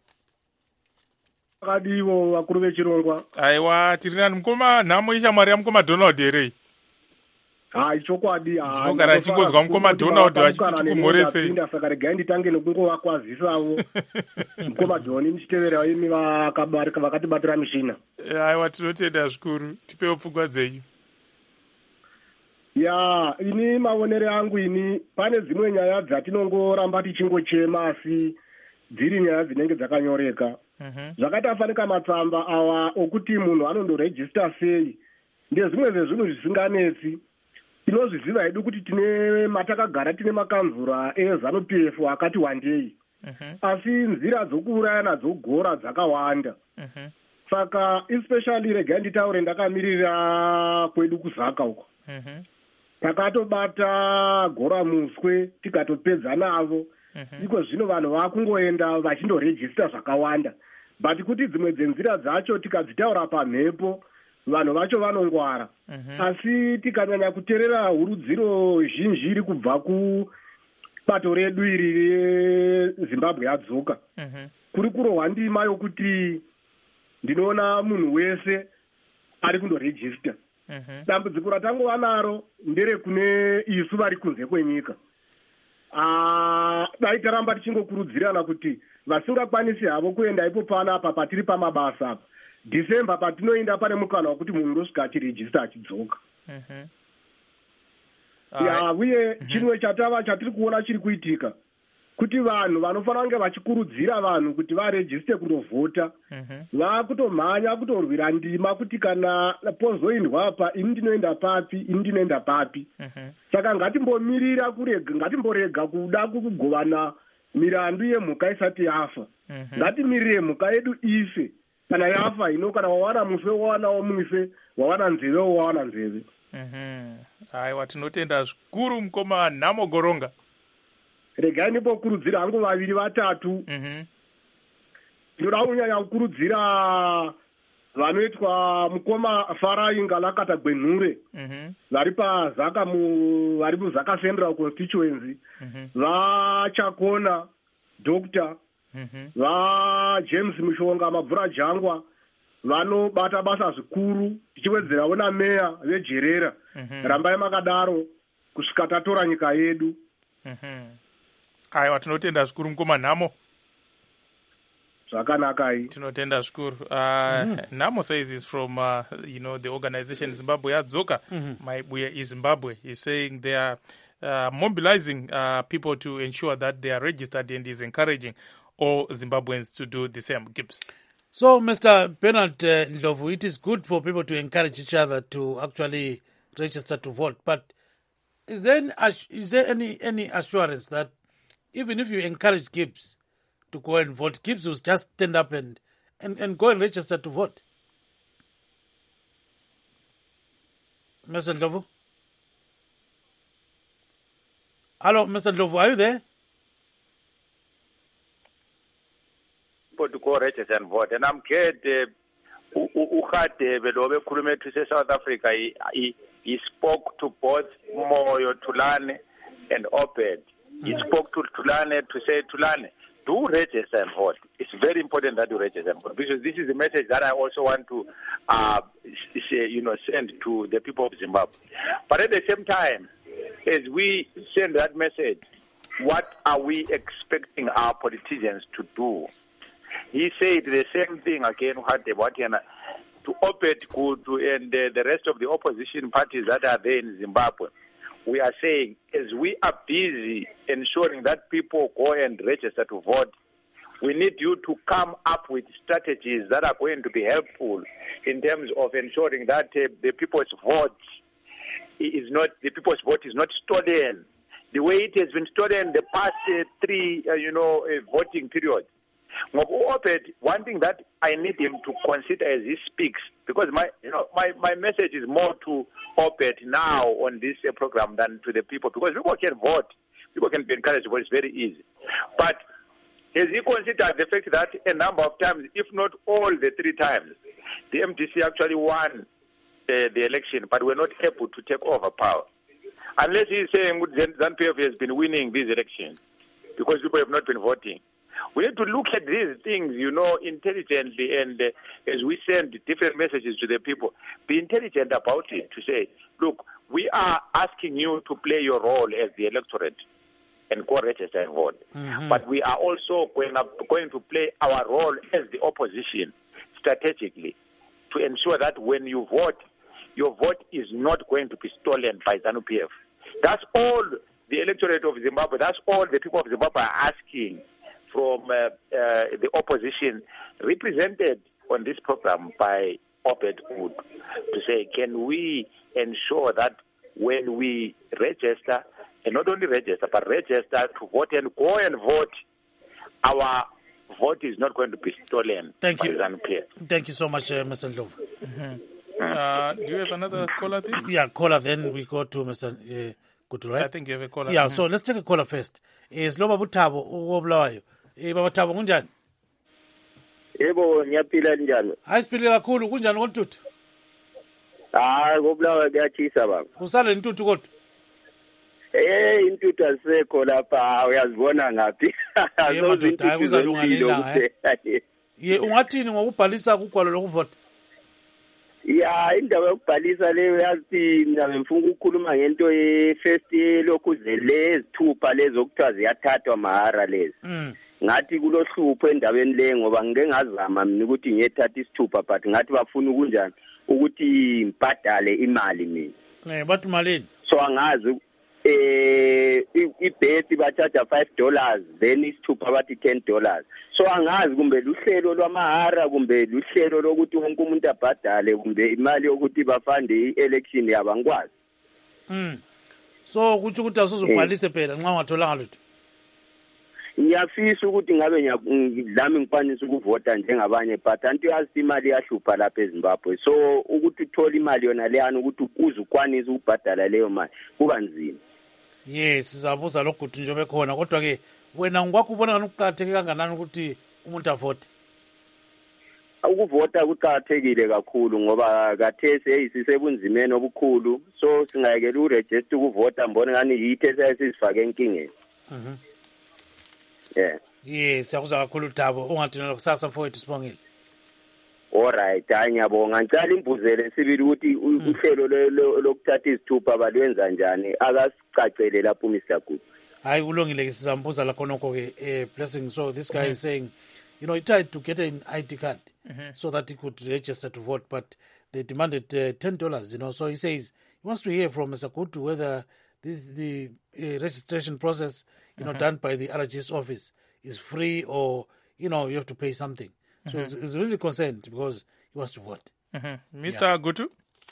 makadiwo vakuru vechirongwa aiwa tirinani mkoma namo ishamwari ya mkoma Donald here hai chokwadi ndinogara chingozwa mkoma Donald vachiti tikumhoresei saka regai nditange nekungovakwazisavo mkoma Doni muchitevera imi vakatibatira mishina aiwa tinotenda zvikuru tipewo pfungwa dzenyu ya ini maonere angu ini pane dzimwe nyaya dzatinongoramba tichingochema asi dziri nyaya dzinenge dzakanyoreka. Mhm. Zvakatafanika matsamba awa okuti munhu anondorejista sei ndezvimwe zvezvinhu zvisinganetsi. Tinozviziva hedu kuti tine matakagara tine makanzura eZANU P F akati wandei. Mhm. Asi nzira dzokuuraya nadzo gora dzakawanda. Mhm. Saka especially regai nditaure ndakamirira kwedu kuzaka uko. Mhm. Takatobata gora muswe tikatopedza navo. Mhm. Iko zvino vanhu vakungoenda vachindorejista zvakawanda. But kuti dzimwe dzenzira dzacho tikadzitaura pamhepo vanhu vacho vanongwara. Mhm. Asi tikanyanya kuteerera hurudziro zhinji iri kubva kubato redu iri reZimbabwe yadzoka. Mhm. Kuri kurohwa ndima yokuti ndinoona munhu wese ari kundorejista. Mhm. Dambudziko ratangova naro nderekune isu vari kunze kwenyika. Ah, dai taramba tichingokurudzirana kuti vasingakwanisi havo kuenda ipo panapa patiri pamabasa apa. December patinoenda pane mukana wekuti munhu ndosvika achirejista achidzoka. Mhm. Ya uye chimwe chatava chatiri kuona chiri kuitika kuti vanhu vanofanira kunge vachikurudzira vanhu kuti varejiste kundovhota Mhm. vakutomhanya kutorwira ndima kuti kana pozoindwa apa ini ndinoenda papi ini ndinoenda papi. Mhm. Saka ngatimbomirira kurega ngatimborega kuda kugovana mirandu yemhuka isati yafa. Mhm. Ngatimirire mhuka yedu ife kana yafa ino kana wawana muswe wawanawo muswe wawana nzeve wawana nzeve. Mhm. Aiwa tinotenda zvikuru mukoma Nhamo Goronga. Regai ndipokurudzira hangu vaviri vatatu. Mhm. Ndinoda kunyanya kukurudzira vanoitwa mukoma Farai Ngalakata Gwenhure Mhm. vari pazaka mu vari muzaka Central Constituency. Mhm. Vachakona Doctor Mhm. vaJames Mushonga Mabvura Jangwa vanobata basa zvikuru tichiwedzerawo nameya vejerera. Mhm. Rambai makadaro kusvika tatora nyika yedu. Mhm. Aiwa tinotenda zvikuru mukoma Nhamo. Zvakanaka iyi. Tinotenda zvikuru. Uh, Nhamo says he's from uh, you know the organization Zimbabwe Yadzoka. Maibuya is Zimbabwe. He's saying they are uh, mobilizing uh, people to ensure that they are registered and is encouraging all Zimbabweans to do the same. Gibbs. So, Mister Bernard uh, Ndlovu, it is good for people to encourage each other to actually register to vote. But is there any, is there any, any assurance that even if you encourage Gibbs to go and vote, Gibbs will just stand up and, and, and go and register to vote? Mister Ndlovu? Hello, Mister Ndlovu, are you there? To go register and vote. And I'm glad Uhate Belobe Kurume to say South Africa, he, he, he spoke to both Moyo Tulane and Oped. He spoke to Tulane to say, Tulane, do register and vote. It's very important that you register and vote because this is the message that I also want to, uh, say, you know, send to the people of Zimbabwe. But at the same time, as we send that message, what are we expecting our politicians to do? He said the same thing again, to Oped Kutu and uh, the rest of the opposition parties that are there in Zimbabwe. We are saying, as we are busy ensuring that people go and register to vote, we need you to come up with strategies that are going to be helpful in terms of ensuring that uh, the people's vote is not the people's vote is not stolen the way it has been stolen the past uh, three, uh, you know, uh, voting periods. One thing that I need him to consider as he speaks, because my, you know, my, my message is more to Oped now on this uh, program than to the people, because people can vote, people can be encouraged to vote. It's very easy. But has he considered the fact that a number of times, if not all the three times, the M D C actually won uh, the election, but were not able to take over power? Unless he's saying ZANU P F has been winning these elections because people have not been voting. We need to look at these things, you know, intelligently, and uh, as we send different messages to the people, be intelligent about it, to say, look, we are asking you to play your role as the electorate and go register and vote. Mm-hmm. But we are also going, up, going to play our role as the opposition strategically to ensure that when you vote, your vote is not going to be stolen by ZANU P F. That's all the electorate of Zimbabwe, that's all the people of Zimbabwe are asking from uh, uh, the opposition, represented on this program by Obed Wood, to say, can we ensure that when we register, and not only register, but register to vote and go and vote, our vote is not going to be stolen. Thank by you. ZANU P F. Thank you so much, uh, Mister Ndlovu. Mm-hmm. Uh, do you have another caller there? Yeah, caller, then we go to Mister Uh, Good, right? I think you have a caller. Yeah, Mm-hmm. so let's take a caller first. Is Loba Butabo Woblawayo. Eh, Baba Thabo kunjani? Yebo ngiyaphila njani? Ayisiphile kakhulu kunjani kontuthu? Hayi kobulawa kuyachisa baba. Kusale intuthu kodwa. Eh intuthu asekho lapha uyazibona ngapi? Yebo ndoda hayi kuzalunga lelanga eh. Ye ungathini ngokubhalisa kugwalo lokuvota? Ya indawo yokubhalisa leyo yathi mina bengifuna ukukhuluma ngento ye first lokhuze lezithupha lezo okuthiwa ziyathathwa mahara lezi. Mm. Ngathi kulohlupho endaweni le ngoba ngeke ngazama mina ukuthi ngiyethatha isithupha but ngathi bafuna ukunjani ukuthi ngibhadale imali mina. Eh bathi malini? So angazi eh ibhesi bachaja five dollars then isithupha bathi ten dollars. So angazi kumbe luhlelo lwamahara kumbe luhlelo lokuthi wonke umuntu abhadale kumbe imali yokuthi bafande i-election yabangwazi. Mm. So kuthi ukuthi asuzobhalise phela nxa ungatholanga lutho. Ngiyafisa ukuthi ngabe ngidlami ngikwanisa ukuvota njengabanye but anti yazi imali yahlupha lapha eZimbabwe. So ukuthi uthola imali yona leyana ukuthi uze ukwanisa ukubhadala leyo mali kuba nzima. Yes, sizabuza lokuthi njobe khona kodwa ke wena ngokwakho ubona ngani ukuqhatheke kanganani ukuthi umuntu avote? Ukuvota kuqhathekile kakhulu ngoba kathese sisebunzimeni obukhulu so singayekela uregister ukuvota mbona ngani yithe sesifake enkingeni. Mhm. Yeah. Yes, siyakuzwa kakhulu Thabo ungathina kusasa mfowethu sibongile. Alright, hayi ngiyabonga. Ngicela imbuzele sibili ukuthi uhlelo lokuthatha izithupha balwenza njani akasicacele lapho Mister Good. Hayi kulungile sizambuza la khonoko ke eh blessing. So this guy mm-hmm. is saying, you know, he tried to get an I D card mm-hmm. so that he could register to vote, but they demanded uh, ten dollars, you know. So he says he wants to hear from Mister Kutu whether this the uh, registration process, you mm-hmm. know, done by the R G's office is free or, you know, you have to pay something. So mm-hmm. he's, he's really concerned because he wants to vote. Mm-hmm. Mister Yeah. Gutu?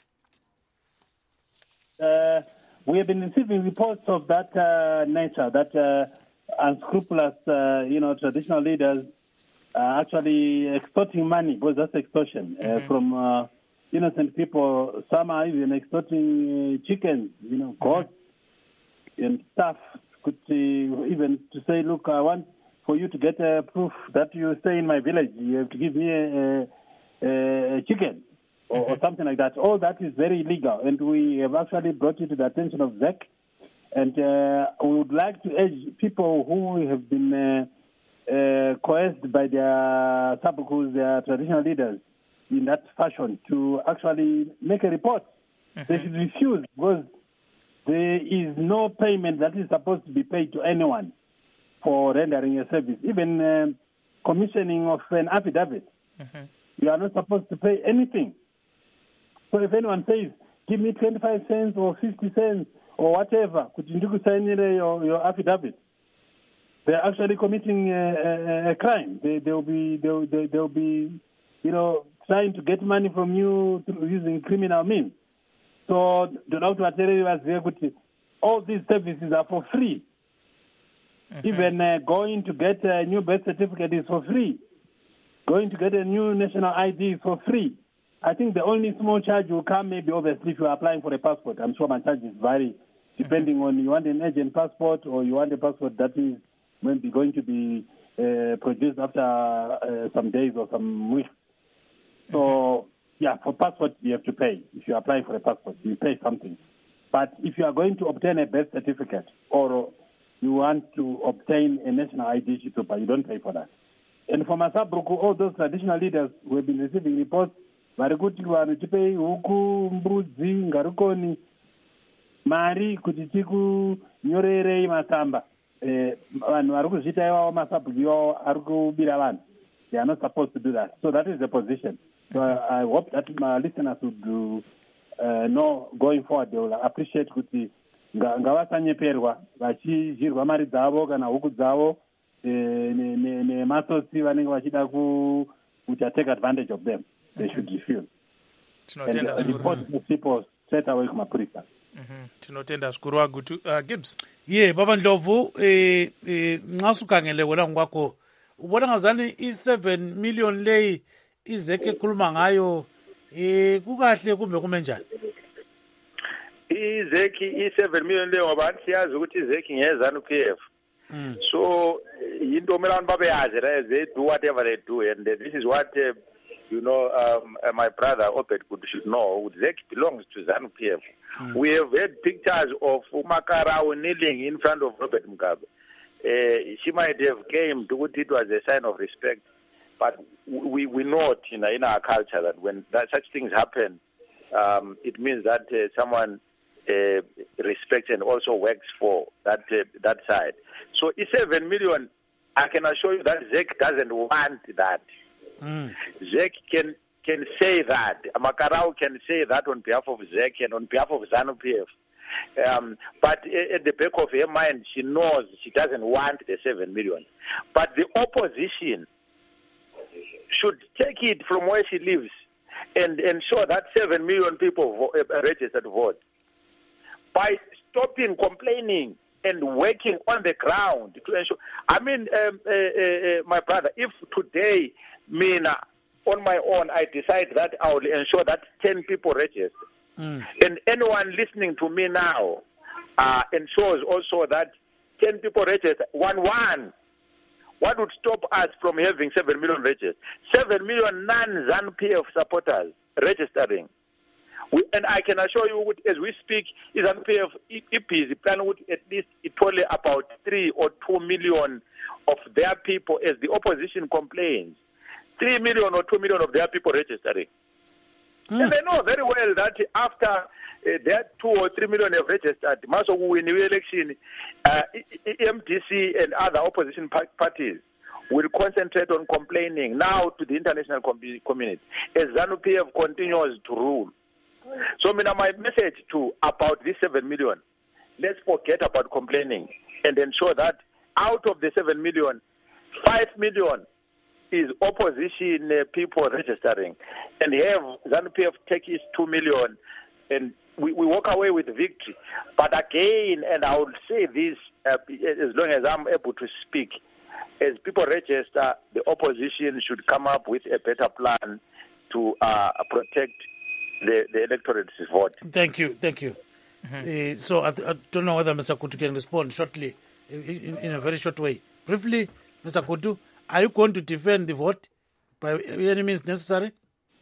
Uh, we have been receiving reports of that uh, nature, that uh, unscrupulous, uh, you know, traditional leaders are actually extorting money, because that's extortion, mm-hmm. uh, from uh, innocent people. Some are even extorting uh, chickens, you know, goats mm-hmm. and stuff. Could uh, even to say, look, I want for you to get a proof that you stay in my village, you have to give me a, a, a chicken. Or, or something like that. All that is very illegal, and we have actually brought it to the attention of Z E C, and uh, we would like to urge people who have been uh, uh, coerced by their sabukos, their traditional leaders, in that fashion, to actually make a report. Mm-hmm. They should refuse, because there is no payment that is supposed to be paid to anyone for rendering a service, even uh, commissioning of an affidavit. Mm-hmm. You are not supposed to pay anything. So if anyone says, give me twenty-five cents or fifty cents or whatever, could you sign your, your affidavit? They're actually committing a, a, a crime. They they'll be they'll, they'll be, you know, trying to get money from you through using criminal means. So the doctor tell you as very good. All these services are for free. Mm-hmm. Even uh, going to get a new birth certificate is for free. Going to get a new national I D is for free. I think the only small charge will come maybe obviously if you are applying for a passport. I'm sure my charges vary depending mm-hmm. on you want an agent passport or you want a passport that is maybe going to be uh, produced after uh, some days or some weeks. So, mm-hmm. yeah, for passport you have to pay. If you apply for a passport, you pay something. But if you are going to obtain a birth certificate or you want to obtain a national I D, you don't pay for that. And for Masabruku, all those traditional leaders who have been receiving reports, vari kuti vanhu tipei huku mbudzi ngarikoni mari kuti tikunyorerei masamba vanhu vari kuzviita ivavo masabhuku ivavo ari kubira vanhu. They are not supposed to do that. So that is the position. So I hope that my listeners would do, uh, no going forward they will appreciate kuti ngavasanyeperwa vachizhirwa mari dzavo kana huku dzavo nematsotsi vanenge vachida kucha take advantage of them. They should refuse and uh, report the people straight away kumapurisa. Tinotenda zvikuru wagutu. uh, Gibbs. Ye baba Ndlovu, eh, eh, nxa usukhangele wena ngokwakho ubona ngazani i-seven million leyi izeke ekhuluma ngayo eh kukahle kumbe kume njani? Izeki i-seven million leyo ngoba siyazi ukuthi izeki ngezanu P F. Mm. So into kumele abantu babeyazi, right? They do whatever they do, and uh, this is what uh, you know um, uh, my brother Obed Gutu should know. Zek belongs to ZANU P F. Mm. We have had pictures of Makarao kneeling in front of Robert Mugabe. Uh, she might have came to what it was a sign of respect, but we we know it, you know, in our culture that when that such things happen, um, it means that uh, someone uh, respects and also works for that uh, that side. So seven million, I can assure you that Zek doesn't want that. Mm. Zek can can say that. Makarao can say that on behalf of Zek and on behalf of ZANU P F. Um, but at the back of her mind, she knows she doesn't want the seven million. But the opposition should take it from where she lives and ensure that seven million people vo- registered vote by stopping complaining and working on the ground to ensure. I mean, um, uh, uh, my brother, if today, me, on my own, I decide that I will ensure that ten people register, mm. and anyone listening to me now uh, ensures also that ten people register, one one, what would stop us from having seven million registered? seven million non-ZANU P F supporters registering. We, and I can assure you, as we speak, ZANU P F is planning at least it only about three or two million of their people, as the opposition complains. Three million or two million of their people registering. Mm. And they know very well that after uh, their two or three million have registered, Maso will win the election, uh, M D C and other opposition parties will concentrate on complaining now to the international com- community as ZANU P F continues to rule. So, Mina, my message to about this seven million, let's forget about complaining and ensure that out of the seven million, five million is opposition uh, people registering, and have ZANU P F take his two million, and we, we walk away with victory. But again, and I will say this uh, as long as I'm able to speak, as people register, the opposition should come up with a better plan to uh, protect the, the electorate's vote. Thank you, thank you. Mm-hmm. Uh, so I, I don't know whether Mister Kutu can respond shortly, in, in, in a very short way. Briefly, Mister Kutu, are you going to defend the vote by any means necessary?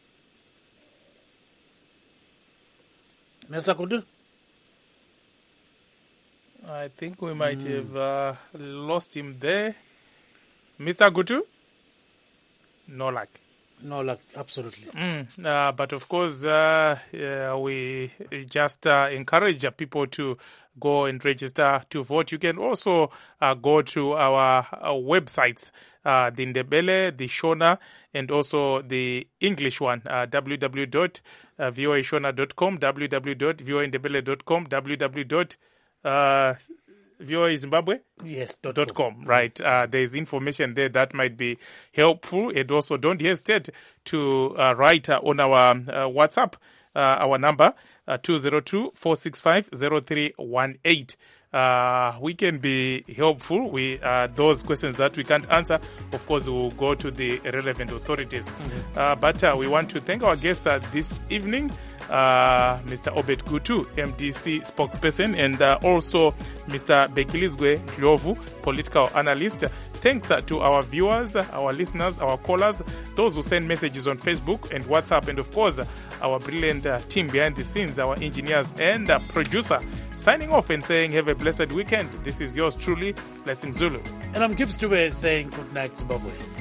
Mister Kutu? I think we might mm. have uh, lost him there. Mister Gutu? No luck. No luck, absolutely. Mm, uh, but of course, uh, uh, we just uh, encourage people to go and register to vote. You can also uh, go to our, our websites, uh, the Ndebele, the Shona, and also the English one, uh, w w w dot voa shona dot com, w w w dot voa ndebele dot com, w w w dot voa zimbabwe yes dot com, dot com right? Uh, there's information there that might be helpful, and also don't hesitate to uh, write uh, on our uh, WhatsApp, uh, our number uh, two zero two, four six five, zero three one eight. Uh, we can be helpful. We uh, those questions that we can't answer, of course, we will go to the relevant authorities. Mm-hmm. Uh, but uh, we want to thank our guests uh, this evening, uh, Mister Obed Gutu, M D C spokesperson, and uh, also Mister Bekilizwe Ndlovu, political analyst. Thanks uh, to our viewers, our listeners, our callers, those who send messages on Facebook and WhatsApp, and of course, our brilliant uh, team behind the scenes, our engineers and uh, producer. Signing off and saying have a blessed weekend. This is yours truly, Blessing Zulu. And I'm Gibbs Dube saying good night, Zimbabwe.